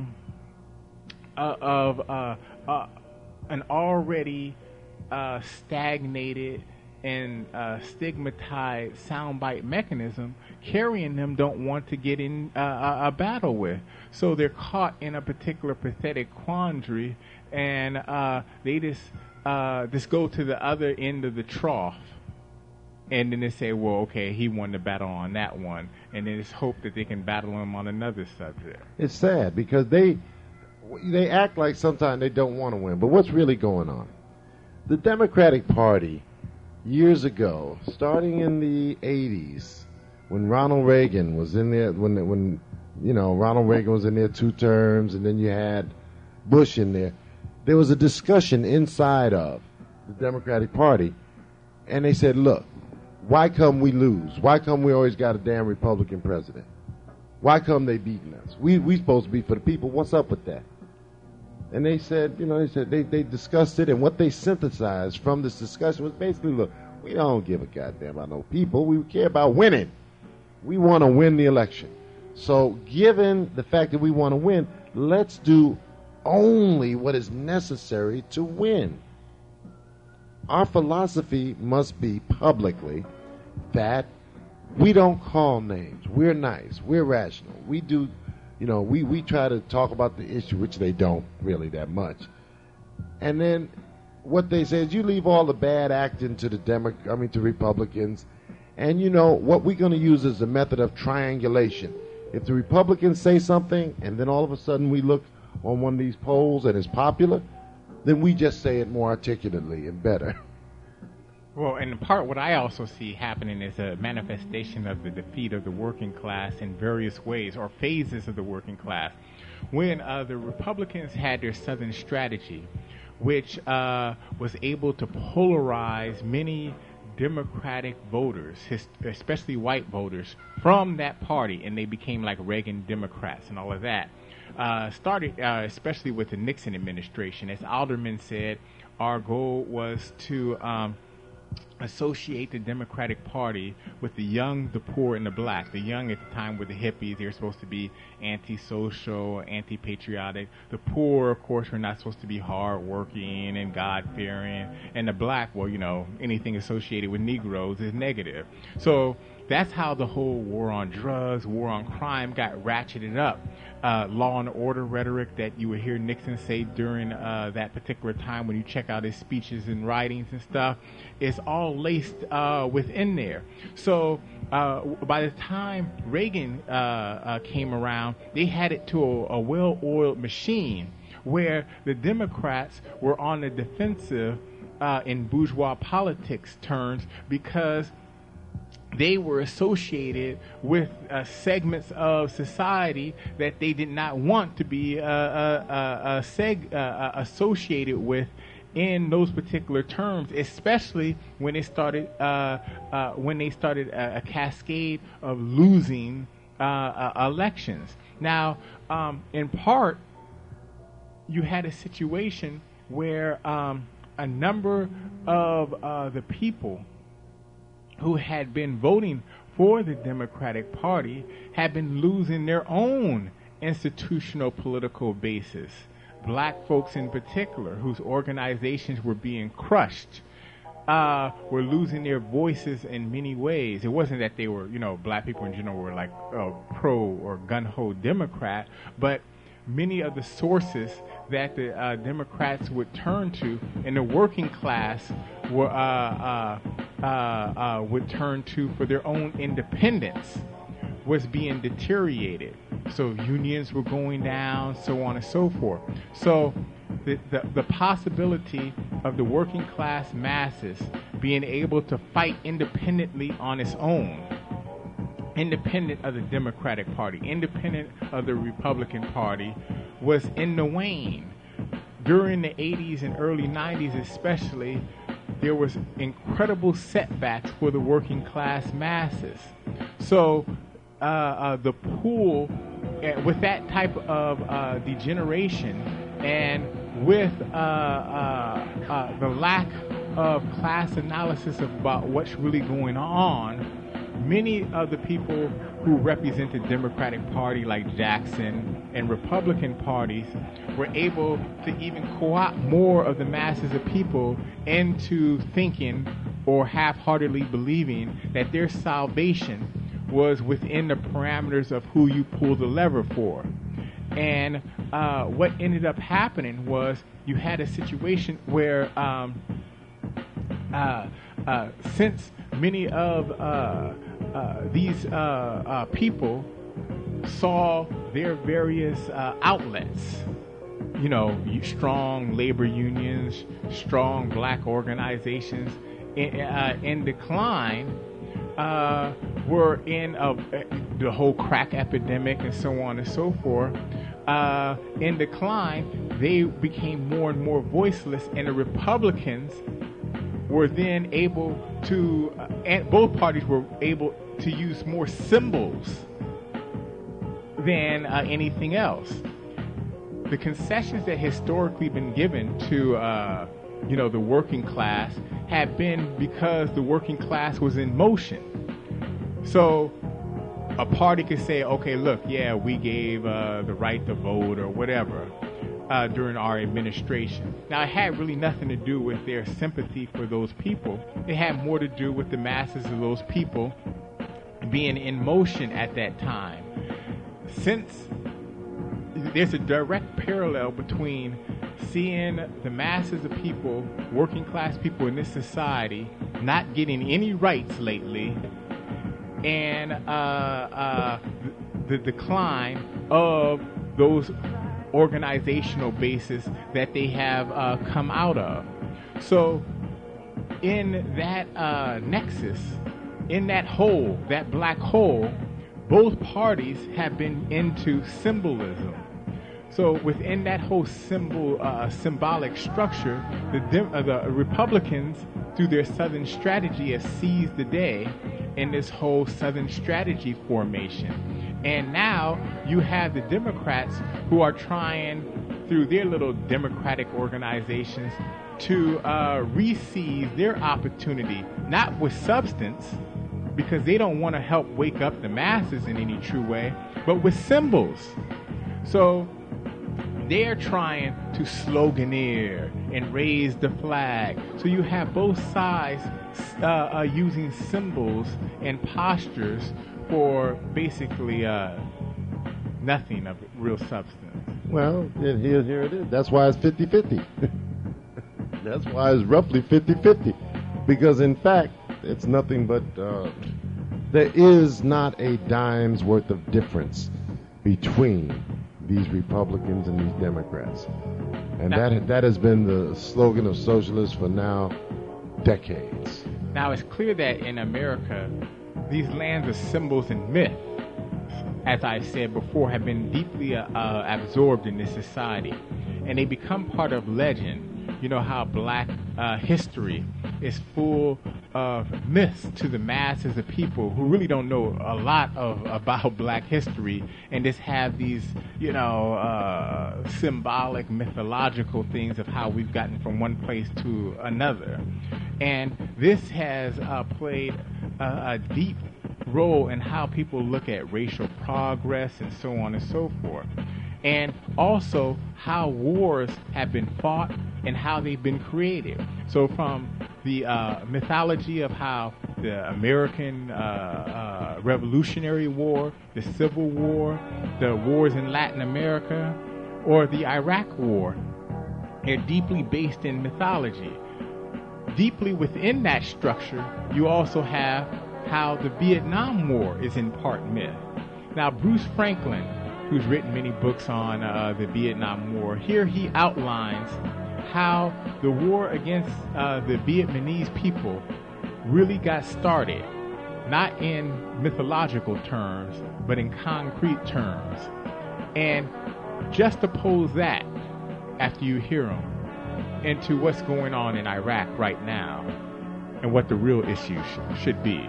an already stagnated and stigmatized soundbite mechanism, Kerry and them don't want to get in a battle with. So they're caught in a particular pathetic quandary, and they just go to the other end of the trough, and then they say, well, okay, he won the battle on that one, and then just hope that they can battle him on another subject. It's sad because they act like sometimes they don't want to win, but what's really going on? The Democratic Party, years ago, starting in the 80s, when Ronald Reagan was in there, when Ronald Reagan was in there 2 terms, and then you had Bush in there was a discussion inside of the Democratic Party, and they said, look, why come we lose? Why come we always got a damn Republican president? Why come they beating us? We supposed to be for the people. What's up with that? And they said, they discussed it, and what they synthesized from this discussion was basically, look, we don't give a goddamn about no people. We care about winning. We want to win the election. So given the fact that we want to win, let's do only what is necessary to win. Our philosophy must be publicly that we don't call names. We're nice. We're rational. We do, we try to talk about the issue, which they don't really that much. And then what they say is you leave all the bad acting to to Republicans, and what we're going to use is a method of triangulation. If the Republicans say something, and then all of a sudden we look on one of these polls and it's popular, then we just say it more articulately and better. Well, in part, what I also see happening is a manifestation of the defeat of the working class in various ways, or phases of the working class. When the Republicans had their Southern strategy, which was able to polarize many Democratic voters, especially white voters, from that party, and they became like Reagan Democrats and all of that. Started especially with the Nixon administration. As Alderman said, our goal was to associate the Democratic Party with the young, the poor, and the black. The young at the time were the hippies. They were supposed to be anti-social, anti-patriotic. The poor, of course, were not supposed to be hard-working and God-fearing. And the black, well, anything associated with Negroes is negative. So that's how the whole war on drugs, war on crime got ratcheted up. Law and order rhetoric that you would hear Nixon say during that particular time, when you check out his speeches and writings and stuff, is all laced within there. So by the time Reagan came around, they had it to a well-oiled machine where the Democrats were on the defensive in bourgeois politics terms, because they were associated with segments of society that they did not want to be associated with in those particular terms, especially when they started a cascade of losing elections. Now, in part, you had a situation where a number of the people who had been voting for the Democratic Party had been losing their own institutional political basis. Black folks in particular, whose organizations were being crushed were losing their voices in many ways. It wasn't that they were, black people in general were like pro or gun-ho Democrat, but many of the sources that the Democrats would turn to and the working class would turn to for their own independence was being deteriorated. So unions were going down, so on and so forth. So the possibility of the working class masses being able to fight independently on its own, independent of the Democratic Party, independent of the Republican Party, was in the wane. During the 80s and early 90s especially, there was incredible setbacks for the working class masses. So the pool, with that type of degeneration and with the lack of class analysis about what's really going on, many of the people who represent the Democratic Party, like Jackson, and Republican parties, were able to even co-opt more of the masses of people into thinking or half-heartedly believing that their salvation was within the parameters of who you pull the lever for. And what ended up happening was you had a situation where since many of these people saw their various outlets, strong labor unions, strong black organizations in decline, were in the whole crack epidemic and so on and so forth, in decline, they became more and more voiceless, and the Republicans were then able to, and both parties were able to use more symbols than anything else. The concessions that historically been given to, the working class have been because the working class was in motion. So a party could say, okay, look, yeah, we gave the right to vote or whatever during our administration. Now, it had really nothing to do with their sympathy for those people. It had more to do with the masses of those people being in motion at that time. Since there's a direct parallel between seeing the masses of people, working class people in this society, not getting any rights lately, and the decline of those organizational bases that they have come out of. So in that nexus, in that hole, that black hole, both parties have been into symbolism. So within that whole symbolic structure, the Republicans, through their Southern strategy, have seized the day in this whole Southern strategy formation. And now you have the Democrats who are trying, through their little democratic organizations, to re-seize their opportunity, not with substance, because they don't want to help wake up the masses in any true way, but with symbols. So they're trying to sloganeer and raise the flag. So you have both sides using symbols and postures for basically nothing of real substance. Well, here it is. That's why it's 50-50. That's why it's roughly 50-50. Because in fact, it's nothing but there is not a dime's worth of difference between these Republicans and these Democrats. And that has been the slogan of socialists for now decades. Now it's clear that in America, these lands of symbols and myth, as I said before, have been deeply absorbed in this society. And they become part of legend. You know how black history is full of myths to the masses of people who really don't know a lot about black history, and just have these, symbolic, mythological things of how we've gotten from one place to another. And this has played a deep role in how people look at racial progress and so on and so forth. and also how wars have been fought and how they've been created. So from the mythology of how the American Revolutionary War, the Civil War, the wars in Latin America, or the Iraq War, they're deeply based in mythology. Deeply within that structure, you also have how the Vietnam War is in part myth. Now, Bruce Franklin, who's written many books on the Vietnam War, here he outlines how the war against the Vietnamese people really got started, not in mythological terms, but in concrete terms. And juxtapose that, after you hear them, into what's going on in Iraq right now and what the real issue should be.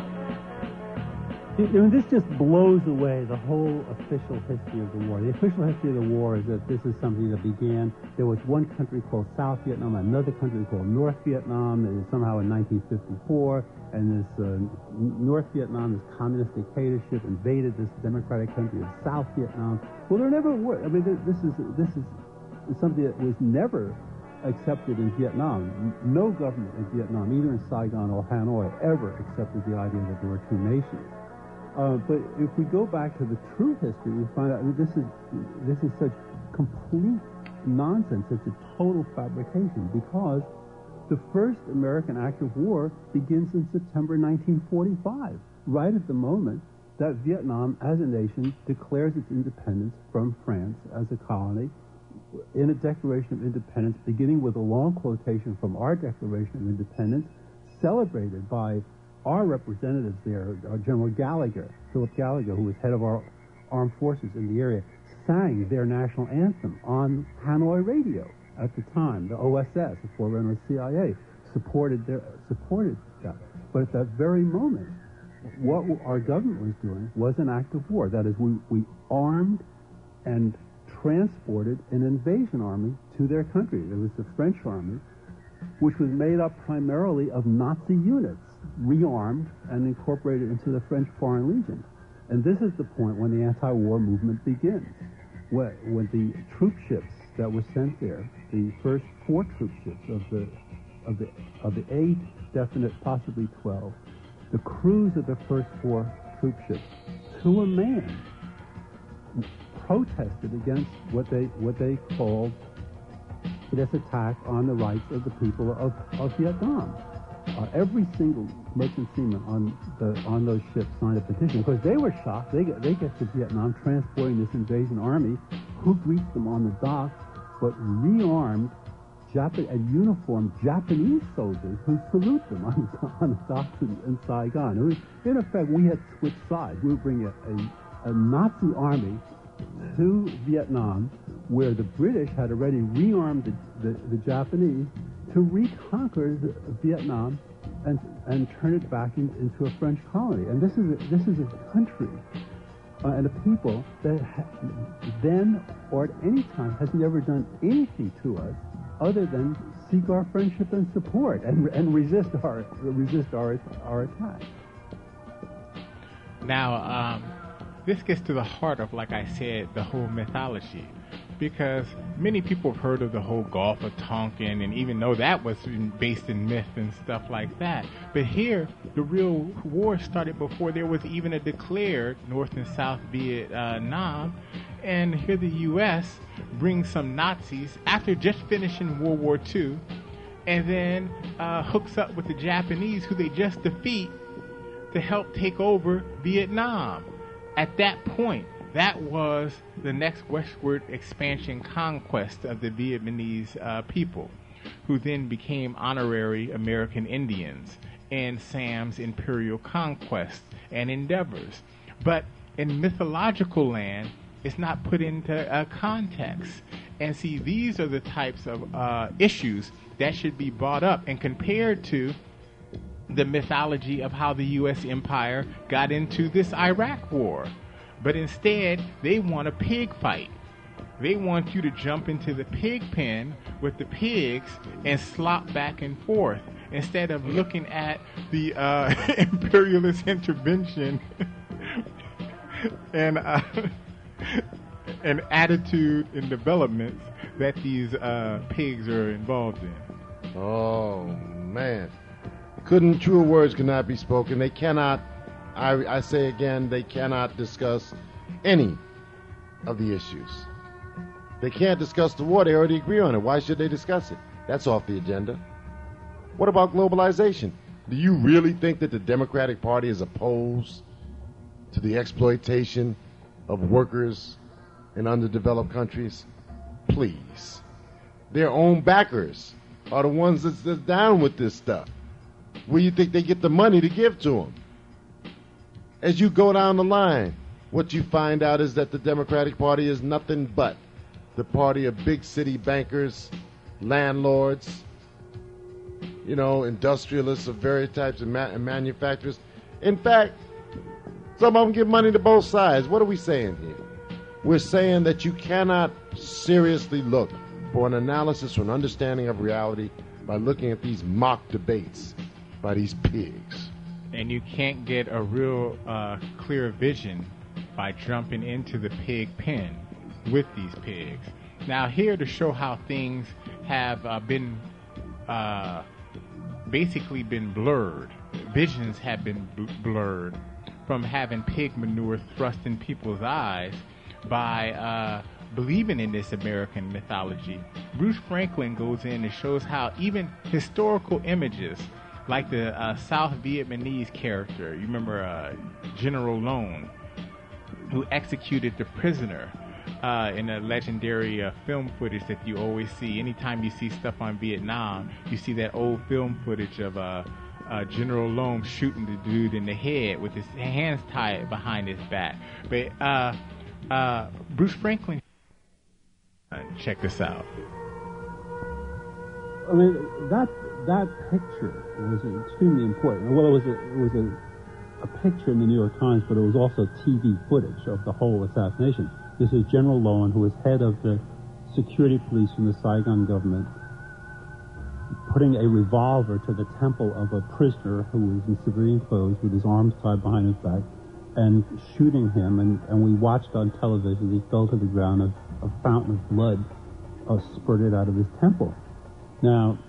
This just blows away the whole official history of the war. The official history of the war is that this is something that began. There was one country called South Vietnam, another country called North Vietnam, that is somehow in 1954, and this North Vietnam, this communist dictatorship, invaded this democratic country of South Vietnam. Well, there never were. I mean, this is something that was never accepted in Vietnam. No government in Vietnam, either in Saigon or Hanoi, ever accepted the idea that there were two nations. But if we go back to the true history, we find out this is such complete nonsense, such a total fabrication, because the first American act of war begins in September 1945, right at the moment that Vietnam, as a nation, declares its independence from France as a colony, in a Declaration of Independence, beginning with a long quotation from our Declaration of Independence, celebrated by our representatives there, General Gallagher, Philip Gallagher, who was head of our armed forces in the area, sang their national anthem on Hanoi radio at the time. The OSS, the forerunner of CIA, supported that. But at that very moment, what our government was doing was an act of war. That is, we armed and transported an invasion army to their country. It was the French army, which was made up primarily of Nazi units, rearmed and incorporated into the French Foreign Legion. And this is the point when the anti-war movement begins. When the troop ships that were sent there, the first 4 troop ships of the 8, definite, possibly 12, the crews of the first 4 troop ships, to a man, protested against what they called this attack on the rights of the people of Vietnam. Every single merchant seaman on those ships signed a petition because they were shocked. They get to Vietnam transporting this invasion army. Who greets them on the dock but rearmed and uniformed Japanese soldiers who salute them on the docks in Saigon. In effect, we had switched sides. We were bringing a Nazi army to Vietnam, where the British had already rearmed the Japanese to reconquer Vietnam and turn it back into a French colony. And this is a country and a people that then or at any time has never done anything to us other than seek our friendship and support and resist our attack. Now, this gets to the heart of, like I said, the whole mythology, because many people have heard of the whole Gulf of Tonkin and even know that was based in myth and stuff like that. But here, the real war started before there was even a declared North and South Vietnam. And here the U.S. brings some Nazis after just finishing World War II and then hooks up with the Japanese, who they just defeat, to help take over Vietnam. At that point, that was the next westward expansion conquest of the Vietnamese people, who then became honorary American Indians in Sam's imperial conquest and endeavors. But in mythological land, it's not put into context. And see, these are the types of issues that should be brought up and compared to the mythology of how the U.S. empire got into this Iraq war. But instead, they want a pig fight. They want you to jump into the pig pen with the pigs and slop back and forth instead of looking at the imperialist intervention and and attitude and developments that these pigs are involved in. Oh, man. Truer words cannot be spoken. They cannot, I say again, they cannot discuss any of the issues. They can't discuss the war. They already agree on it. Why should they discuss it? That's off the agenda. What about globalization? Do you really think that the Democratic Party is opposed to the exploitation of workers in underdeveloped countries? Please. Their own backers are the ones that's down with this stuff. Where you think they get the money to give to them? As you go down the line, what you find out is that the Democratic Party is nothing but the party of big city bankers, landlords, industrialists of various types of manufacturers. In fact, some of them give money to both sides. What are we saying here? We're saying that you cannot seriously look for an analysis or an understanding of reality by looking at these mock debates by these pigs. And you can't get a real clear vision by jumping into the pig pen with these pigs. Now, here to show how things have been basically been blurred. Visions have been blurred from having pig manure thrust in people's eyes by believing in this American mythology. Bruce Franklin goes in and shows how even historical images like the South Vietnamese character, you remember General Lone, who executed the prisoner in a legendary film footage that you always see. Anytime you see stuff on Vietnam, you see that old film footage of General Lone shooting the dude in the head with his hands tied behind his back. But Bruce Franklin, check this out. I mean, that picture was extremely important. Well, it was a picture in the New York Times, but it was also TV footage of the whole assassination. This is General Lowen, who was head of the security police from the Saigon government, putting a revolver to the temple of a prisoner who was in civilian clothes with his arms tied behind his back and shooting him. And we watched on television, he fell to the ground, a fountain of blood spurted out of his temple. Now,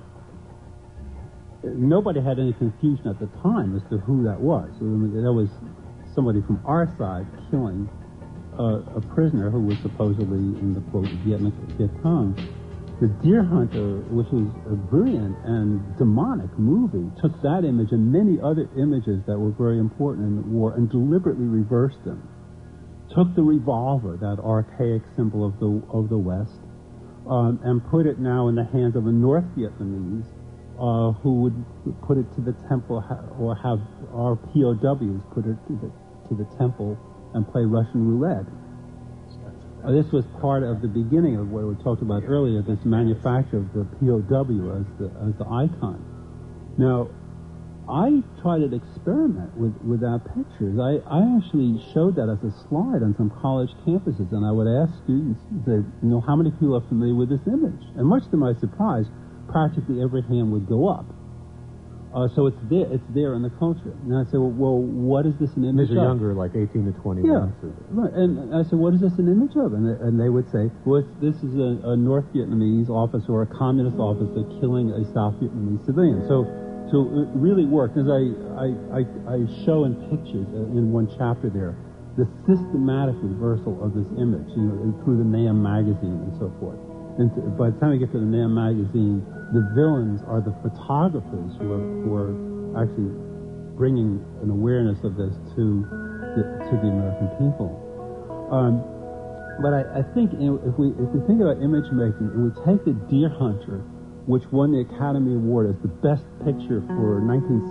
nobody had any confusion at the time as to who that was. I mean, that was somebody from our side killing a prisoner who was supposedly in the, quote, Viet Cong. The Deer Hunter, which was a brilliant and demonic movie, took that image and many other images that were very important in the war and deliberately reversed them. Took the revolver, that archaic symbol of the West, and put it now in the hands of a North Vietnamese who would put it to the temple, or have our POWs put it to the temple and play Russian roulette. This was part of the beginning of what we talked about earlier, this manufacture of the POW as the icon. Now, I tried to experiment with that pictures. I actually showed that as a slide on some college campuses, and I would ask students, how many people are familiar with this image? And much to my surprise, practically every hand would go up. So it's there in the culture. And I said, well, what is this an image of? These are younger, like 18 to 21. Yeah, right. And I said, what is this an image of? And they would say, well, this is a North Vietnamese officer or a communist officer killing a South Vietnamese civilian. So it really worked. As I show in pictures in one chapter there, the systematic reversal of this image, through the NAM magazine and so forth. And by the time we get to the NAM magazine, the villains are the photographers who are actually bringing an awareness of this to the American people. But I think if we think about image making, and we take the Deer Hunter, which won the Academy Award as the best picture for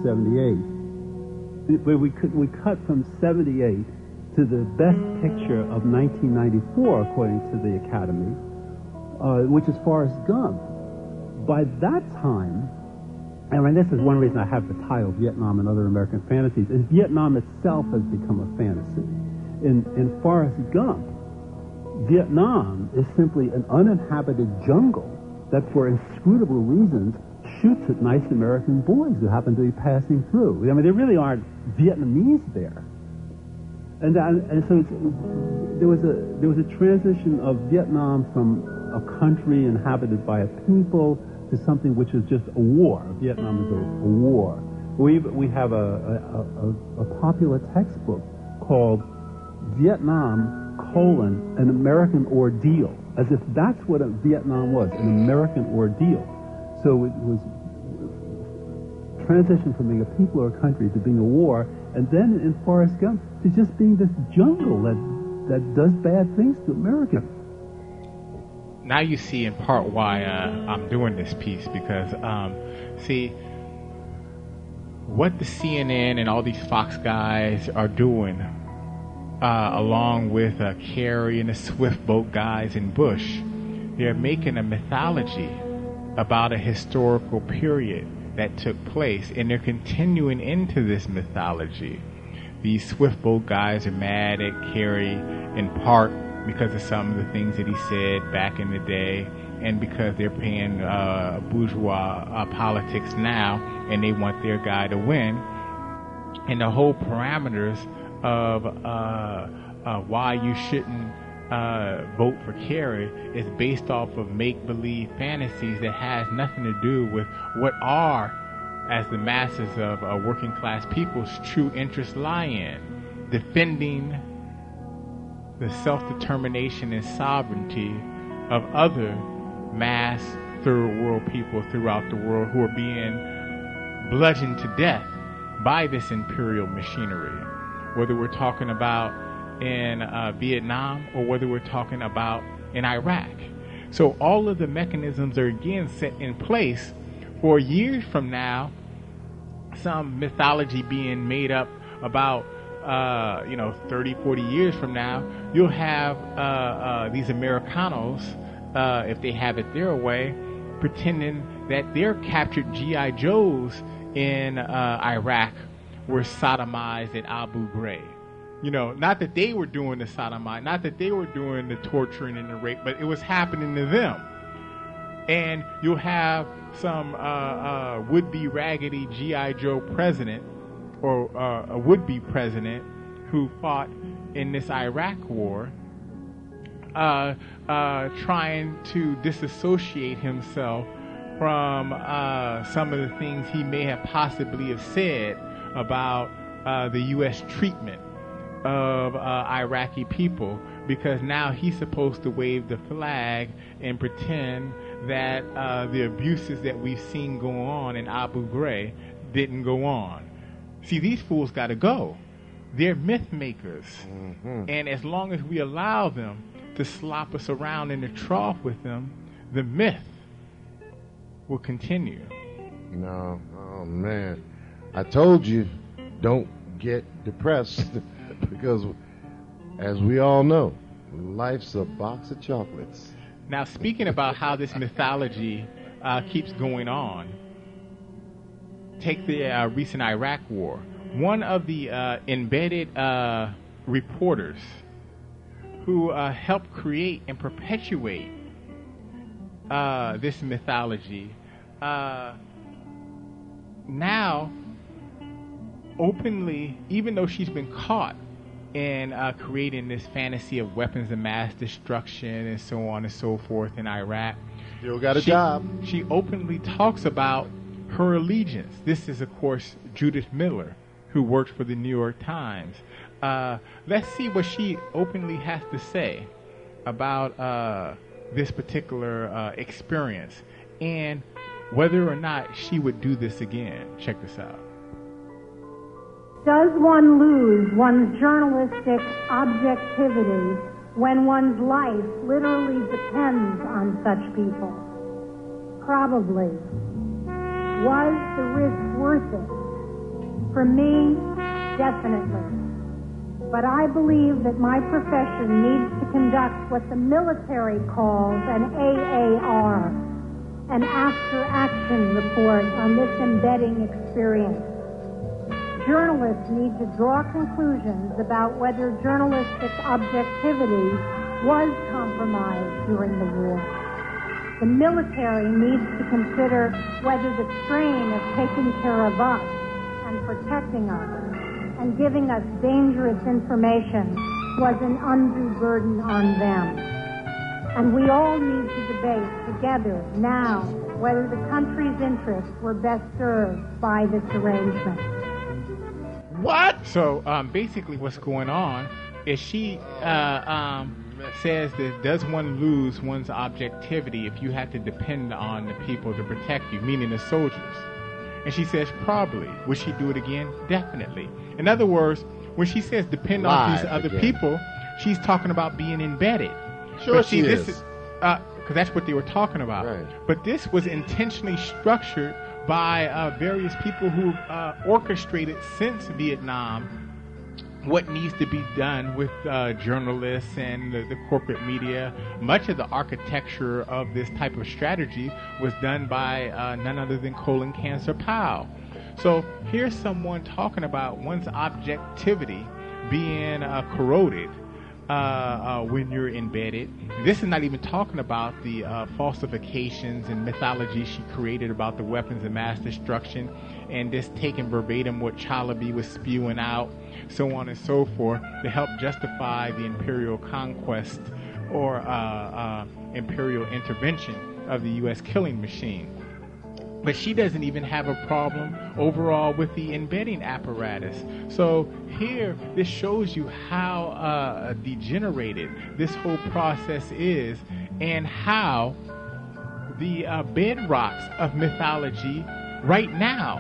1978, but we cut from 78 to the best picture of 1994, according to the Academy. Which is Forrest Gump. By that time, I mean, this is one reason I have the title Vietnam and Other American Fantasies, is Vietnam itself has become a fantasy. In Forrest Gump, Vietnam is simply an uninhabited jungle that, for inscrutable reasons, shoots at nice American boys who happen to be passing through. I mean, there really aren't Vietnamese there. And so there was a transition of Vietnam from a country inhabited by a people to something which is just a war. Vietnam is a war. We have a popular textbook called Vietnam, an American Ordeal, as if that's what Vietnam was, an American ordeal. So it was transition from being a people or a country to being a war, and then in Forrest Gump to just being this jungle that does bad things to America. Now you see in part why I'm doing this piece, because see what the CNN and all these Fox guys are doing, along with Kerry and the Swift Boat guys in Bush, they're making a mythology about a historical period that took place, and they're continuing into this mythology. These Swift Boat guys are mad at Kerry in part because of some of the things that he said back in the day, and because they're paying bourgeois politics now, and they want their guy to win. And the whole parameters of why you shouldn't vote for Kerry is based off of make-believe fantasies that has nothing to do with what are, as the masses of working-class people's true interests lie in: defending the self-determination and sovereignty of other mass third-world people throughout the world who are being bludgeoned to death by this imperial machinery, whether we're talking about in Vietnam or whether we're talking about in Iraq. So all of the mechanisms are again set in place for years from now, some mythology being made up about 30, 40 years from now. You'll have these Americanos, if they have it their way, pretending that their captured G.I. Joes in Iraq were sodomized at Abu Ghraib. Not that they were doing the sodomite, not that they were doing the torturing and the rape, but it was happening to them. And you'll have some would-be raggedy G.I. Joe president, or a would-be president who fought in this Iraq war, trying to disassociate himself from some of the things he may have possibly have said about the U.S. treatment of Iraqi people, because now he's supposed to wave the flag and pretend that the abuses that we've seen go on in Abu Ghraib didn't go on. See, these fools got to go. They're myth makers. Mm-hmm. And as long as we allow them to slop us around in the trough with them, the myth will continue. No, oh man. I told you, don't get depressed because, as we all know, life's a box of chocolates. Now, speaking about how this mythology keeps going on, take the recent Iraq war. One of the embedded reporters who helped create and perpetuate this mythology now openly, even though she's been caught in creating this fantasy of weapons of mass destruction and so on and so forth in Iraq, still got a job. She openly talks about her allegiance. This is, of course, Judith Miller, who worked for the New York Times. Let's see what she openly has to say about this particular experience and whether or not she would do this again. Check this out. Does one lose one's journalistic objectivity when one's life literally depends on such people? Probably. Was the risk worth it? For me, definitely. But I believe that my profession needs to conduct what the military calls an AAR, an after-action report on this embedding experience. Journalists need to draw conclusions about whether journalistic objectivity was compromised during the war. The military needs to consider whether the strain of taking care of us and protecting us and giving us dangerous information was an undue burden on them. And we all need to debate together now whether the country's interests were best served by this arrangement. What? So basically what's going on is she says that does one lose one's objectivity if you have to depend on the people to protect you, meaning the soldiers? And she says probably. Would she do it again? Definitely. In other words, when she says depend on these other people, she's talking about being embedded. Sure, but she is. Because that's what they were talking about. Right. But this was intentionally structured by various people who orchestrated since Vietnam what needs to be done with journalists and the corporate media. Much of the architecture of this type of strategy was done by none other than Colin Cancer Powell. So here's someone talking about one's objectivity being corroded when you're embedded. This is not even talking about the falsifications and mythology she created about the weapons of mass destruction and just taking verbatim what Chalabi was spewing out, so on and so forth, to help justify the imperial conquest or imperial intervention of the U.S. killing machine. But she doesn't even have a problem overall with the embedding apparatus. So here, this shows you how degenerated this whole process is and how the bedrocks of mythology right now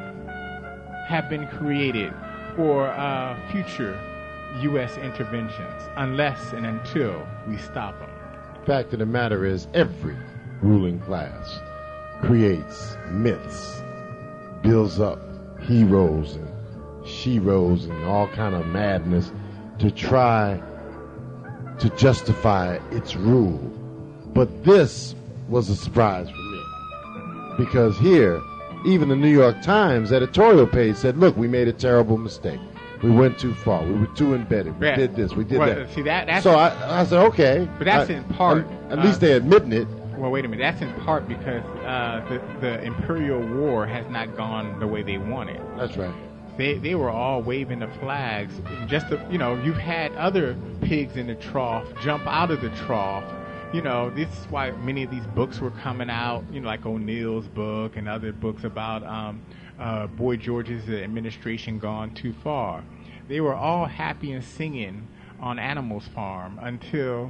have been created for future U.S. interventions, unless and until we stop them. Fact of the matter is, every ruling class creates myths, builds up heroes and sheroes and all kind of madness to try to justify its rule. But this was a surprise for me, because here, even the New York Times editorial page said, look, we made a terrible mistake. We went too far. We were too embedded. We did this. We did that. See, that's so I said, okay. But that's in part. At least they're admitting it. Well, wait a minute. That's in part because the imperial war has not gone the way they wanted. That's right. They were all waving the flags. Just to, you've had other pigs in the trough jump out of the trough. This is why many of these books were coming out. Like O'Neill's book and other books about Boy George's administration gone too far. They were all happy and singing on Animals Farm until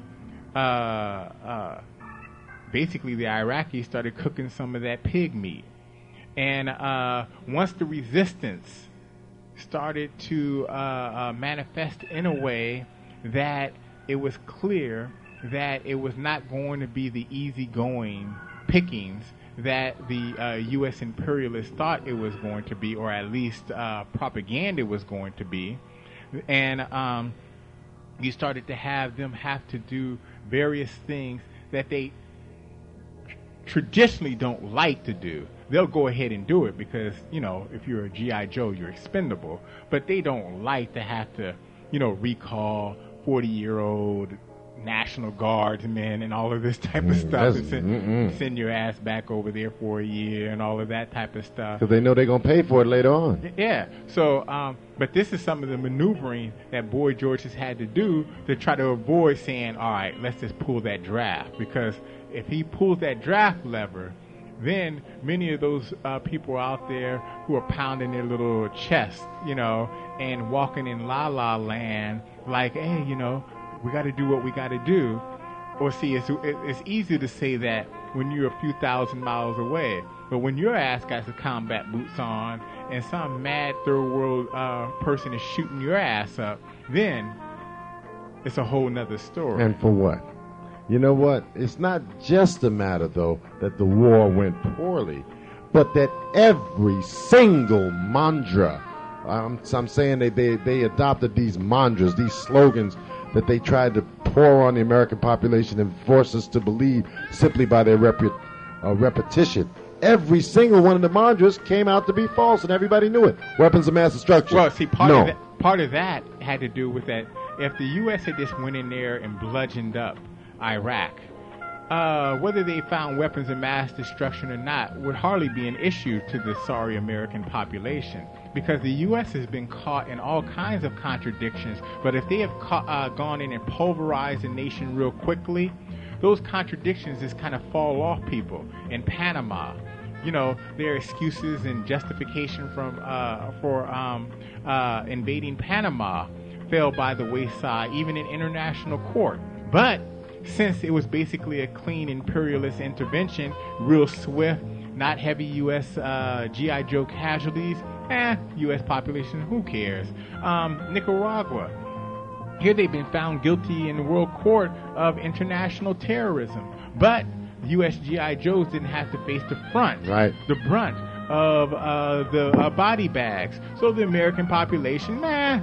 basically the Iraqis started cooking some of that pig meat. And once the resistance started to manifest in a way that it was clear that it was not going to be the easygoing pickings that the U.S. imperialists thought it was going to be, or at least propaganda was going to be. And you started to have them have to do various things that they traditionally don't like to do. They'll go ahead and do it because, if you're a G.I. Joe, you're expendable. But they don't like to have to, recall 40-year-old National Guardsmen and all of this type of stuff, and send your ass back over there for a year and all of that type of stuff. Because they know they're going to pay for it later on. Yeah. So, but this is some of the maneuvering that Boy George has had to do to try to avoid saying, all right, let's just pull that draft. Because if he pulls that draft lever, then many of those people out there who are pounding their little chest, and walking in la-la land like, hey, we got to do what we got to do. Or see, it's easy to say that when you're a few thousand miles away. But when your ass got the combat boots on and some mad third world person is shooting your ass up, then it's a whole nother story. And for what? You know what? It's not just a matter, though, that the war went poorly, but that every single mantra, I'm saying they adopted these mantras, these slogans that they tried to pour on the American population and force us to believe simply by their repetition. Every single one of the mantras came out to be false, and everybody knew it. Weapons of mass destruction. Well, see, part of that had to do with that. If the U.S. had just went in there and bludgeoned up Iraq, whether they found weapons of mass destruction or not would hardly be an issue to the sorry American population, because the U.S. has been caught in all kinds of contradictions. But if they have gone in and pulverized the nation real quickly, those contradictions just kind of fall off people. In Panama, their excuses and justification for invading Panama fell by the wayside, even in international court. But since it was basically a clean imperialist intervention, real swift, not heavy U.S. G.I. Joe casualties, U.S. population, who cares? Nicaragua, here they've been found guilty in the World Court of international terrorism, but U.S. G.I. Joes didn't have to face the brunt of the body bags. So the American population,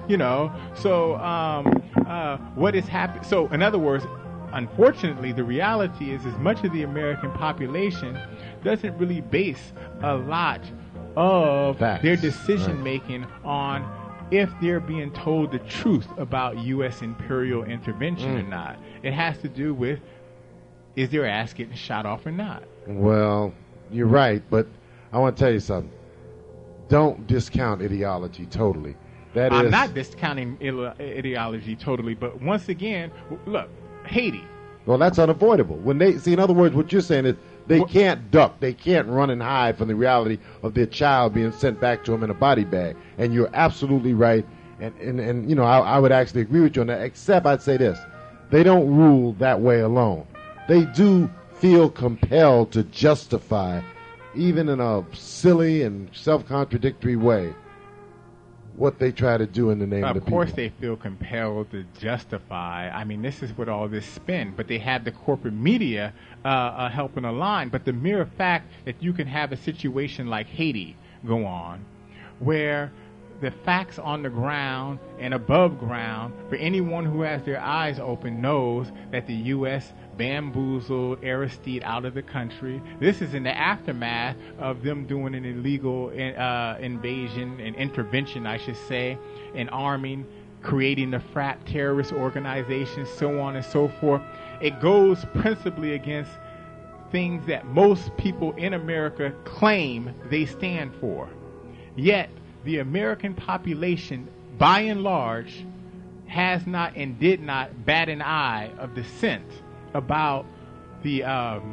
what has happened? So in other words, unfortunately, the reality is as much of the American population doesn't really base a lot of their decision-making on if they're being told the truth about U.S. imperial intervention or not. It has to do with, is their ass getting shot off or not? Well, you're right, but I want to tell you something. Don't discount ideology totally. I'm not discounting ideology totally, but once again, look, Haiti. Well, that's unavoidable. When they see, in other words, what you're saying is they can't duck, they can't run and hide from the reality of their child being sent back to them in a body bag. And you're absolutely right. And I would actually agree with you on that. Except I'd say this: they don't rule that way alone. They do feel compelled to justify, even in a silly and self-contradictory way, what they try to do in the name of the people. Of course they feel compelled to justify. I mean, this is what all this spin. But they have the corporate media helping align. But the mere fact that you can have a situation like Haiti go on, where the facts on the ground and above ground, for anyone who has their eyes open, knows that the U.S. bamboozled Aristide out of the country. This is in the aftermath of them doing an illegal invasion and intervention, I should say, and arming, creating the frat terrorist organizations, so on and so forth. It goes principally against things that most people in America claim they stand for. Yet, the American population, by and large, has not and did not bat an eye of dissent about the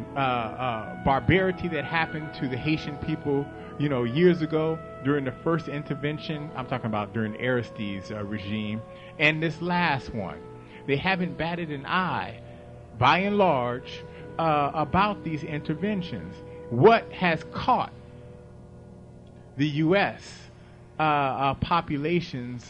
barbarity that happened to the Haitian people, years ago during the first intervention. I'm talking about during Aristide's regime, and this last one. They haven't batted an eye, by and large, about these interventions. What has caught the U.S. Population's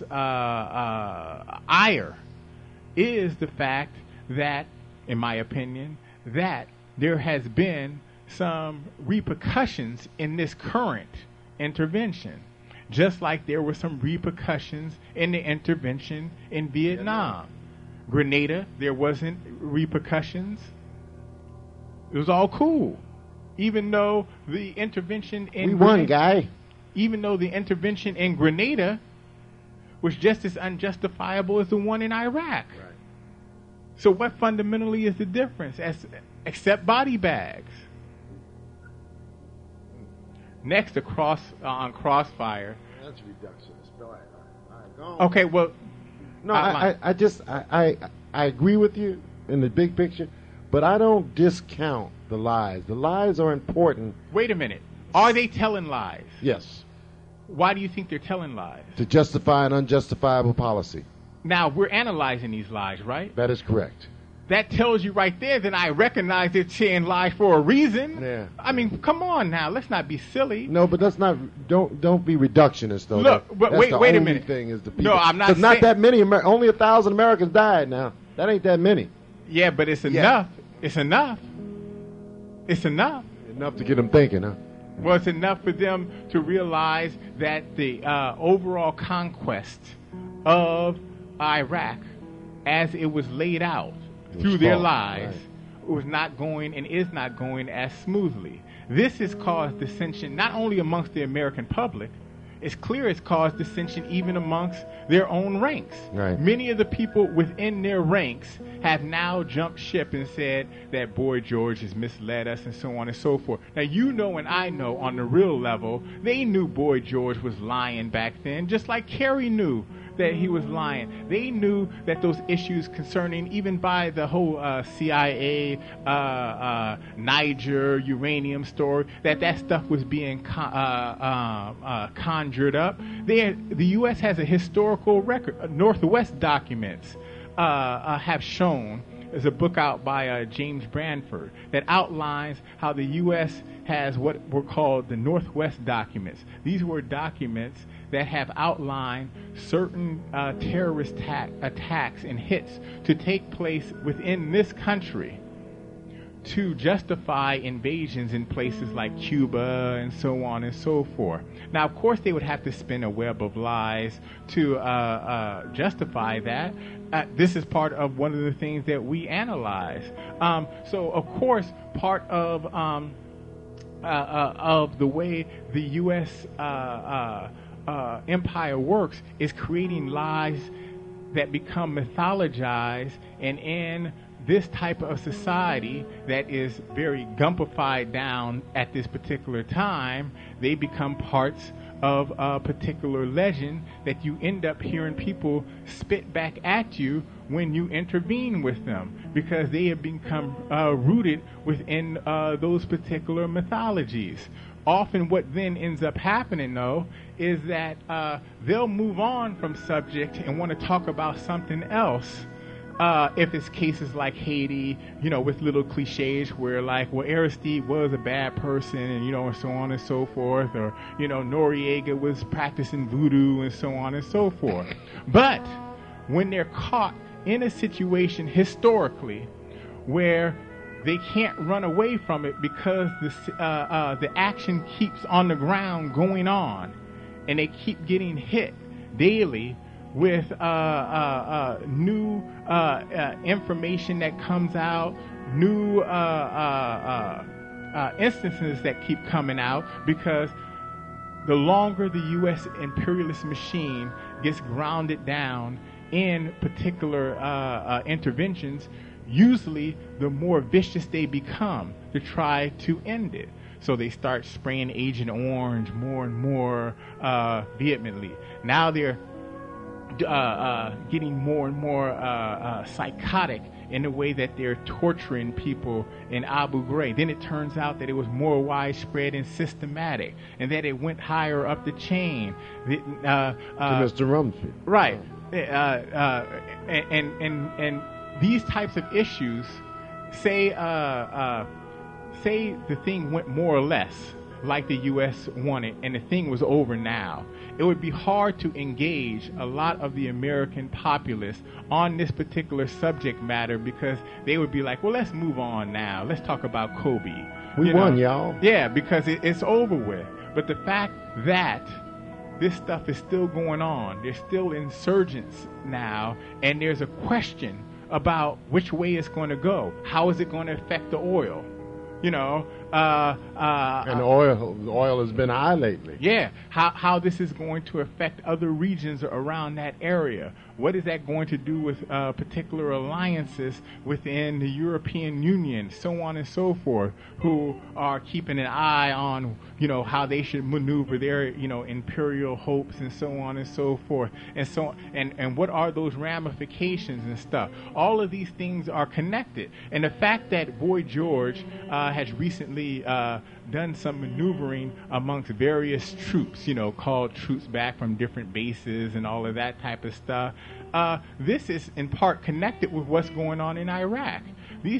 ire is the fact that, in my opinion, that there has been some repercussions in this current intervention, just like there were some repercussions in the intervention in Vietnam. Grenada, there wasn't repercussions. It was all cool, even though the intervention in even though the intervention in Grenada was just as unjustifiable as the one in Iraq. Right. So what fundamentally is the difference, except body bags? Next, on Crossfire. That's reductionist. Go ahead. All right, go on. Okay, well, no, I agree with you in the big picture, but I don't discount the lies. The lies are important. Wait a minute. Are they telling lies? Yes. Why do you think they're telling lies? To justify an unjustifiable policy. Now, we're analyzing these lies, right? That is correct. That tells you right there that I recognize they're saying lies for a reason. Yeah. I mean, come on now. Let's not be silly. No, but that's not. Don't be reductionist, though. Look, but wait a minute. Thing is the people. No, I'm not. Because not that many. Only 1,000 Americans died. Now that ain't that many. Yeah, but it's enough. It's enough. It's enough. Enough to get them thinking, huh? Well, it's enough for them to realize that the overall conquest of Iraq, as it was laid out through their lives, was not going and is not going as smoothly. This has caused dissension not only amongst the American public, it's clear it's caused dissension even amongst their own ranks. Right. Many of the people within their ranks have now jumped ship and said that Boy George has misled us and so on and so forth. Now, you know and I know on the real level, they knew Boy George was lying back then, just like Kerry knew that he was lying. They knew that those issues concerning, even by the whole CIA, Niger, uranium story, that stuff was being conjured up. The U.S. has a historical record. Northwest documents have shown, there's a book out by James Branford that outlines how the U.S. has what were called the Northwest documents. These were documents that have outlined certain terrorist attacks and hits to take place within this country to justify invasions in places like Cuba and so on and so forth. Now, of course, they would have to spin a web of lies to justify that. This is part of one of the things that we analyze. So, of course, part of the way the U.S. Empire works is creating lies that become mythologized, and in this type of society that is very gumpified down at this particular time, they become parts of a particular legend that you end up hearing people spit back at you when you intervene with them, because they have become rooted within those particular mythologies. Often what then ends up happening, though, is that they'll move on from subject and want to talk about something else. If it's cases like Haiti, with little cliches where like, well, Aristide was a bad person and, and so on and so forth, or, Noriega was practicing voodoo and so on and so forth. But when they're caught in a situation historically where they can't run away from it because the action keeps on the ground going on, and they keep getting hit daily with new information that comes out, new instances that keep coming out, because the longer the U.S. imperialist machine gets grounded down in particular interventions, usually the more vicious they become to try to end it. So they start spraying Agent Orange more and more vehemently. Now they're getting more and more psychotic in the way that they're torturing people in Abu Ghraib. Then it turns out that it was more widespread and systematic, and that it went higher up the chain. To Mr. Rumsfeld. Right. And these types of issues, say the thing went more or less like the U.S. wanted, and the thing was over now, it would be hard to engage a lot of the American populace on this particular subject matter, because they would be like, well, let's move on now. Let's talk about Kobe. We won, y'all. Yeah, because it's over with. But the fact that this stuff is still going on, there's still insurgents now, and there's a question about which way it's going to go. How is it going to affect the oil? And oil has been high lately. Yeah, how this is going to affect other regions around that area. What is that going to do with particular alliances within the European Union, so on and so forth, who are keeping an eye on, how they should maneuver their, imperial hopes and so on and so forth. And what are those ramifications and stuff? All of these things are connected. And the fact that Boy George has recently done some maneuvering amongst various troops, called troops back from different bases and all of that type of stuff. This is in part connected with what's going on in Iraq. These,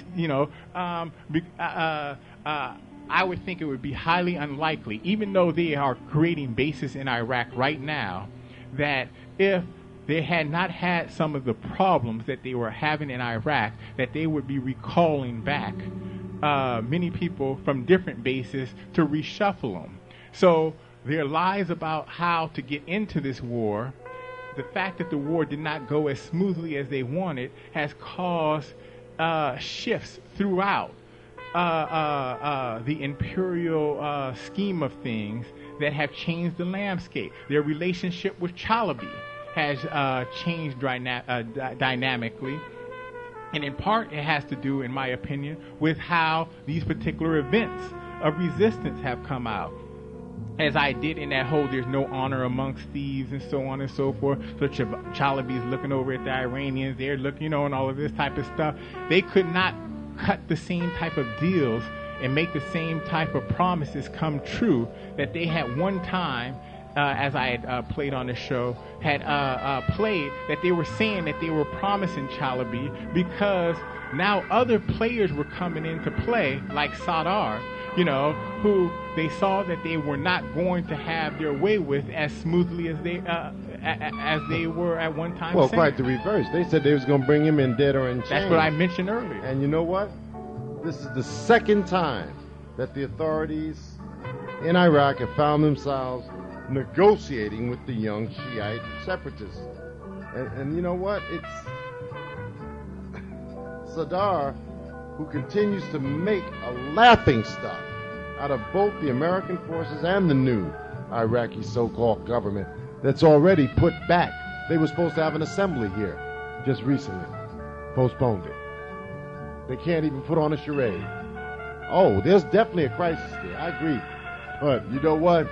I would think it would be highly unlikely, even though they are creating bases in Iraq right now, that if they had not had some of the problems that they were having in Iraq, that they would be recalling back many people from different bases to reshuffle them. So their lies about how to get into this war, the fact that the war did not go as smoothly as they wanted, has caused shifts throughout the imperial scheme of things that have changed the landscape. Their relationship with Chalabi has changed dynamically. And in part, it has to do, in my opinion, with how these particular events of resistance have come out. As I did in that whole "there's no honor amongst thieves" and so on and so forth. So Chalabi's looking over at the Iranians, they're looking, and all of this type of stuff. They could not cut the same type of deals and make the same type of promises come true that they had one time, as I had played on the show, had played, that they were saying that they were promising Chalabi, because now other players were coming into play, like Sadr, who they saw that they were not going to have their way with as smoothly as they were at one time. Well, quite the reverse. They said they was going to bring him in dead or in chains. That's what I mentioned earlier. And you know what? This is the second time that the authorities in Iraq have found themselves negotiating with the young Shiite separatists. And you know what? It's Sadr who continues to make a laughing stock out of both the American forces and the new Iraqi so-called government that's already put back. They were supposed to have an assembly here just recently. Postponed it. They can't even put on a charade. Oh, there's definitely a crisis there. I agree. But you know what?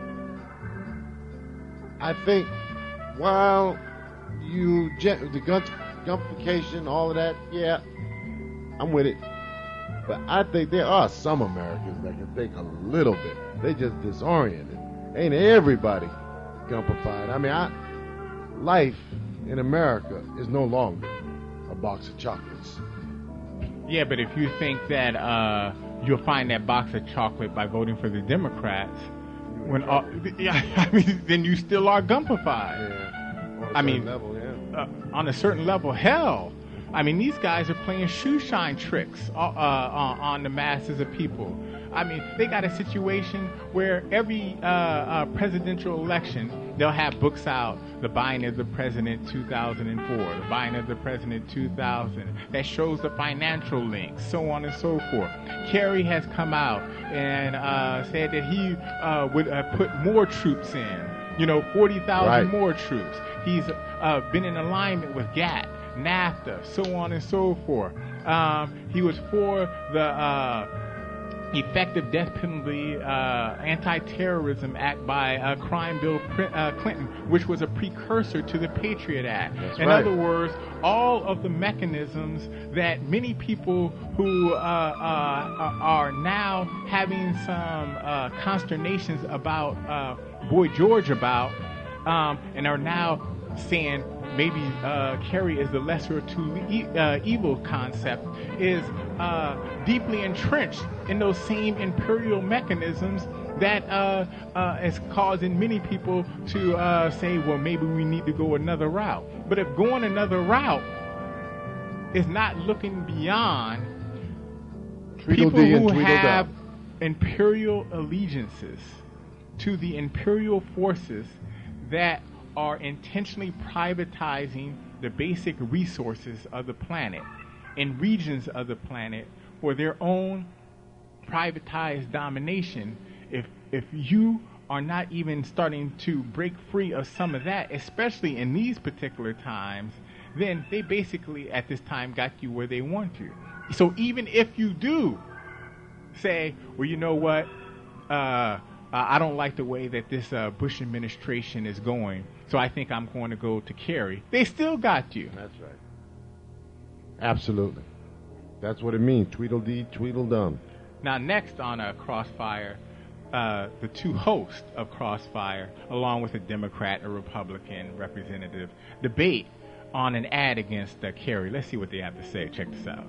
I think while the gunfication, all of that, yeah, I'm with it. But I think there are some Americans that can think a little bit. They just disoriented. Ain't everybody gumpified. I mean, life in America is no longer a box of chocolates. Yeah, but if you think that you'll find that box of chocolate by voting for the Democrats, then you still are gumpified. Yeah. On a certain level, hell. I mean, these guys are playing shoeshine tricks on the masses of people. I mean, they got a situation where every presidential election, they'll have books out, the Biden of the President 2004, the Biden of the President 2000, that shows the financial links, so on and so forth. Kerry has come out and said that he would put more troops in, 40,000 more troops. He's been in alignment with GATT, NAFTA, so on and so forth. He was for the effective death penalty anti-terrorism act by Crime Bill Clinton, which was a precursor to the Patriot Act. In other words, all of the mechanisms that many people who are now having some consternations about Boy George about, and are now saying maybe Kerry is the lesser of two evil concept, is deeply entrenched in those same imperial mechanisms that is causing many people to say, well, maybe we need to go another route. But if going another route is not looking beyond people who have imperial allegiances to the imperial forces that are intentionally privatizing the basic resources of the planet in regions of the planet for their own privatized domination, if you are not even starting to break free of some of that, especially in these particular times, then they basically at this time got you where they want you. So even if you do say, well, you know what, I don't like the way that this Bush administration is going, so I think I'm going to go to Kerry. They still got you. That's right. Absolutely. That's what it means. Tweedledee, Tweedledum. Now, next on Crossfire, the two hosts of Crossfire, along with a Democrat and Republican representative, debate on an ad against Kerry. Let's see what they have to say. Check this out.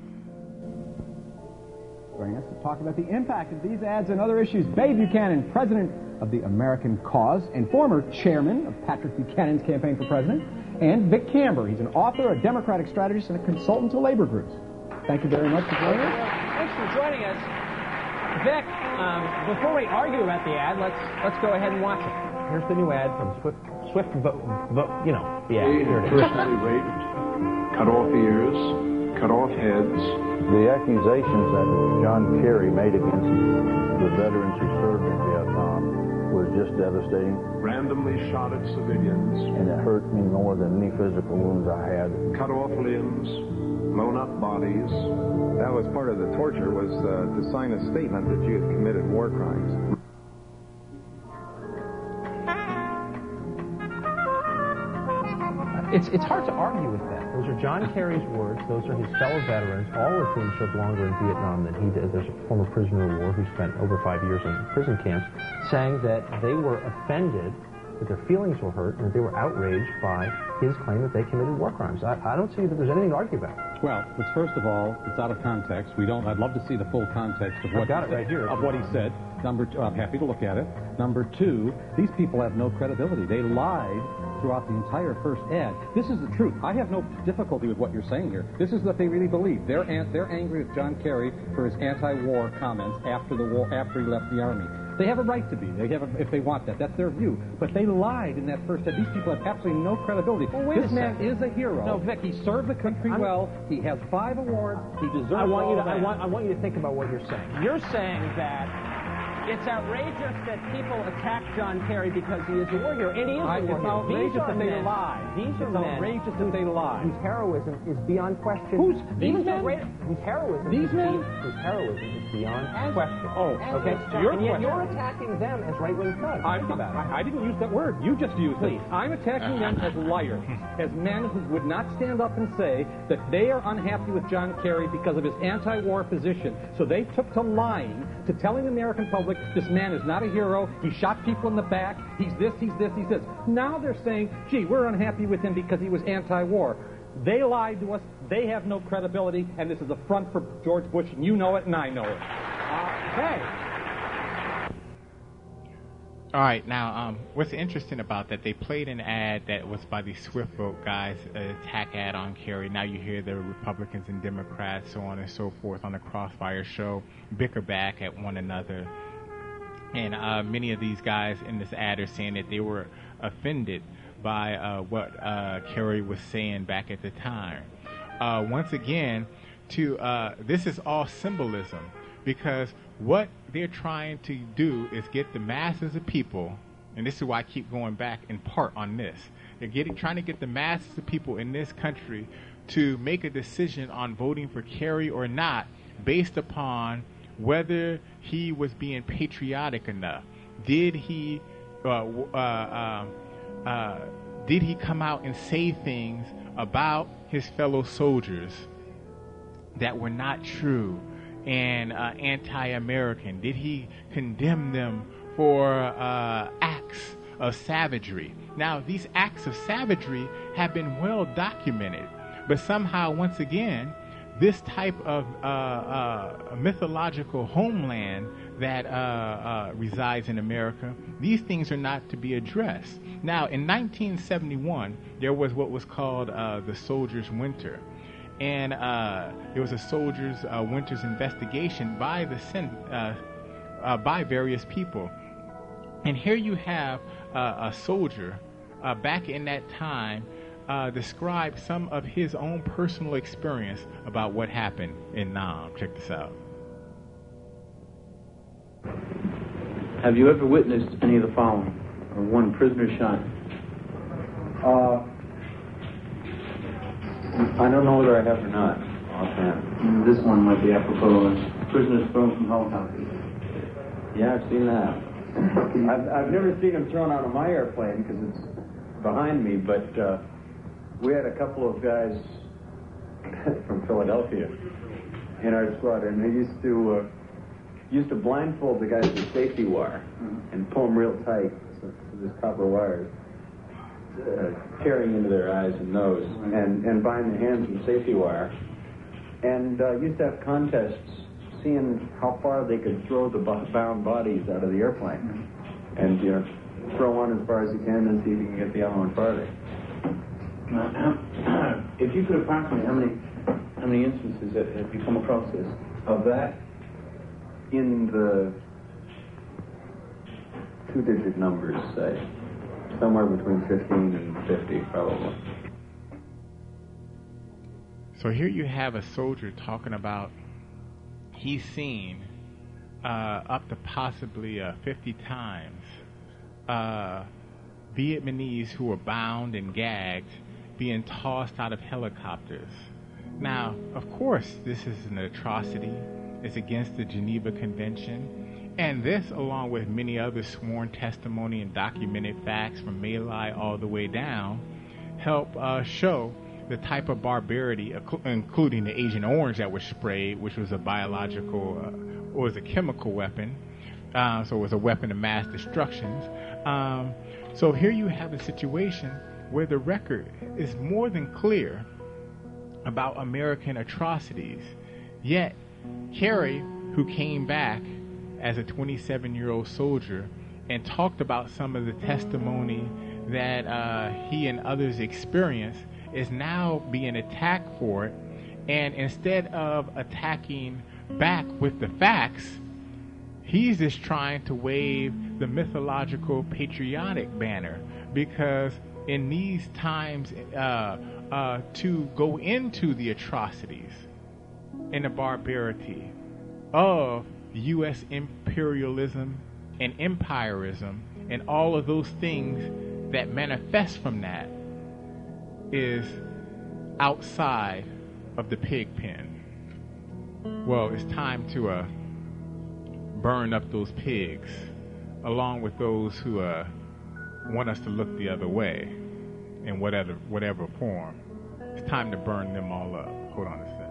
Joining us to talk about the impact of these ads and other issues, Bay Buchanan, president of the American Cause and former chairman of Patrick Buchanan's campaign for president, and Vic Camber. He's an author, a Democratic strategist, and a consultant to labor groups. Thank you very much for joining us. Thanks for joining us. Vic, before we argue about the ad, let's go ahead and watch it. Here's the new ad from Swift Vote, the ad. They had personally raped, cut off ears, cut off heads, The accusations that John Kerry made against the veterans who served in Vietnam was just devastating. Randomly shot at civilians. And it hurt me more than any physical wounds I had. Cut off limbs, blown up bodies. That was part of the torture, was to sign a statement that you had committed war crimes. It's hard to argue with that. Those are John Kerry's words. Those are his fellow veterans, all of whom served longer in Vietnam than he did. There's a former prisoner of war who spent over 5 years in prison camps, saying that they were offended, that their feelings were hurt, and that they were outraged by his claim that they committed war crimes. I don't see that there's anything to argue about. Well, it's first of all, it's out of context. I'd love to see the full context of what I've got it right here. Of what he said. Number two, I'm happy to look at it. Number two, these people have no credibility. They lied throughout the entire first ad. This is the truth. I have no difficulty with what you're saying here. This is what they really believe. They're angry with John Kerry for his anti-war comments after the war, after he left the army. They have a right to be. If they want that. That's their view. But they lied in that first ad. These people have absolutely no credibility. Well, wait this man is a hero. No, Vic, he served the country well. He has 5 awards. He deserves all of that. I want you to think about what you're saying. You're saying that it's outrageous that people attack John Kerry because he is a war hero, and he is a war hero. It's outrageous that they lie. These are men outrageous that they lie. Whose heroism is beyond question. These men? Whose heroism These is men? Whose heroism is beyond question. Oh, okay. And yet you're attacking them as right-wing thugs. Think about it. I didn't use that word. You just used it. I'm attacking them as liars, as men who would not stand up and say that they are unhappy with John Kerry because of his anti-war position. So they took to lying, to telling the American public, this man is not a hero, he shot people in the back, he's this, he's this, he's this. Now they're saying, gee, we're unhappy with him because he was anti-war. They lied to us, they have no credibility, and this is a front for George Bush, and you know it, and I know it. All right, now, what's interesting about that, they played an ad that was by the Swift Vote guys, an attack ad on Kerry. Now you hear the Republicans and Democrats, so on and so forth, on the Crossfire show, bicker back at one another. And many of these guys in this ad are saying that they were offended by what Kerry was saying back at the time. Once again, this is all symbolism, because what they're trying to do is get the masses of people, and this is why I keep going back in part on this. They're trying to get the masses of people in this country to make a decision on voting for Kerry or not based upon whether he was being patriotic enough. Did he come out and say things about his fellow soldiers that were not true and anti-American? Did he condemn them for acts of savagery? Now, these acts of savagery have been well documented, but somehow, once again, this type of mythological homeland that resides in America, these things are not to be addressed. Now, in 1971, there was what was called the Soldiers' Winter. And there was a Soldiers' Winter's investigation by by various people. And here you have a soldier back in that time describe some of his own personal experience about what happened in Nam. Check this out. Have you ever witnessed any of the following? Or one prisoner shot? I don't know whether I have or not. Offhand. This one might be apropos. Prisoners thrown from helicopters. Yeah, I've seen that. I've never seen them thrown out of my airplane because it's behind me, but we had a couple of guys from Philadelphia in our squad, and they used to blindfold the guys with safety wire and pull them real tight, so this copper wire tearing into their eyes and nose, and bind the hands with safety wire, and used to have contests seeing how far they could throw the bound bodies out of the airplane, and throw one as far as you can and see if you can get the other one farther. If you could approximate how many instances have you come across this of that? In the two-digit numbers, say. Somewhere between 15 and 50, probably. So here you have a soldier talking about he's seen up to possibly 50 times Vietnamese who were bound and gagged being tossed out of helicopters. Now, of course, this is an atrocity. It's against the Geneva Convention. And this, along with many other sworn testimony and documented facts from My Lai all the way down, help show the type of barbarity, including the Agent Orange that was sprayed, which was a biological, or was a chemical weapon. So it was a weapon of mass destruction. So here you have a situation where the record is more than clear about American atrocities. Yet, Kerry, who came back as a 27-year-old soldier and talked about some of the testimony that he and others experienced, is now being attacked for it. And instead of attacking back with the facts, he's just trying to wave the mythological patriotic banner, because in these times to go into the atrocities and the barbarity of U.S. imperialism and empirism and all of those things that manifest from that is outside of the pig pen. Well, it's time to burn up those pigs, along with those who want us to look the other way in whatever form. It's time to burn them all up. Hold on a sec.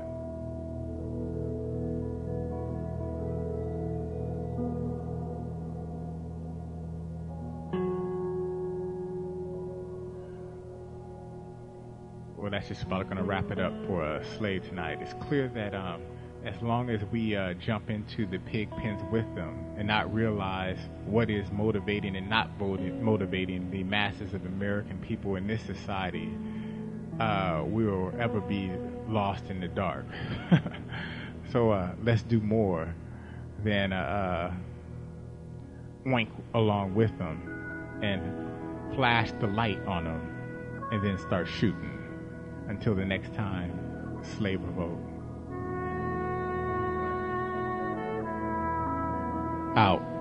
Well, that's just about going to wrap it up for Slave tonight. It's clear that as long as we jump into the pig pens with them and not realize what is motivating and not motivating the masses of American people in this society, we will ever be lost in the dark. So let's do more than wink along with them and flash the light on them and then start shooting. Until the next time, Slave Revolt. Out.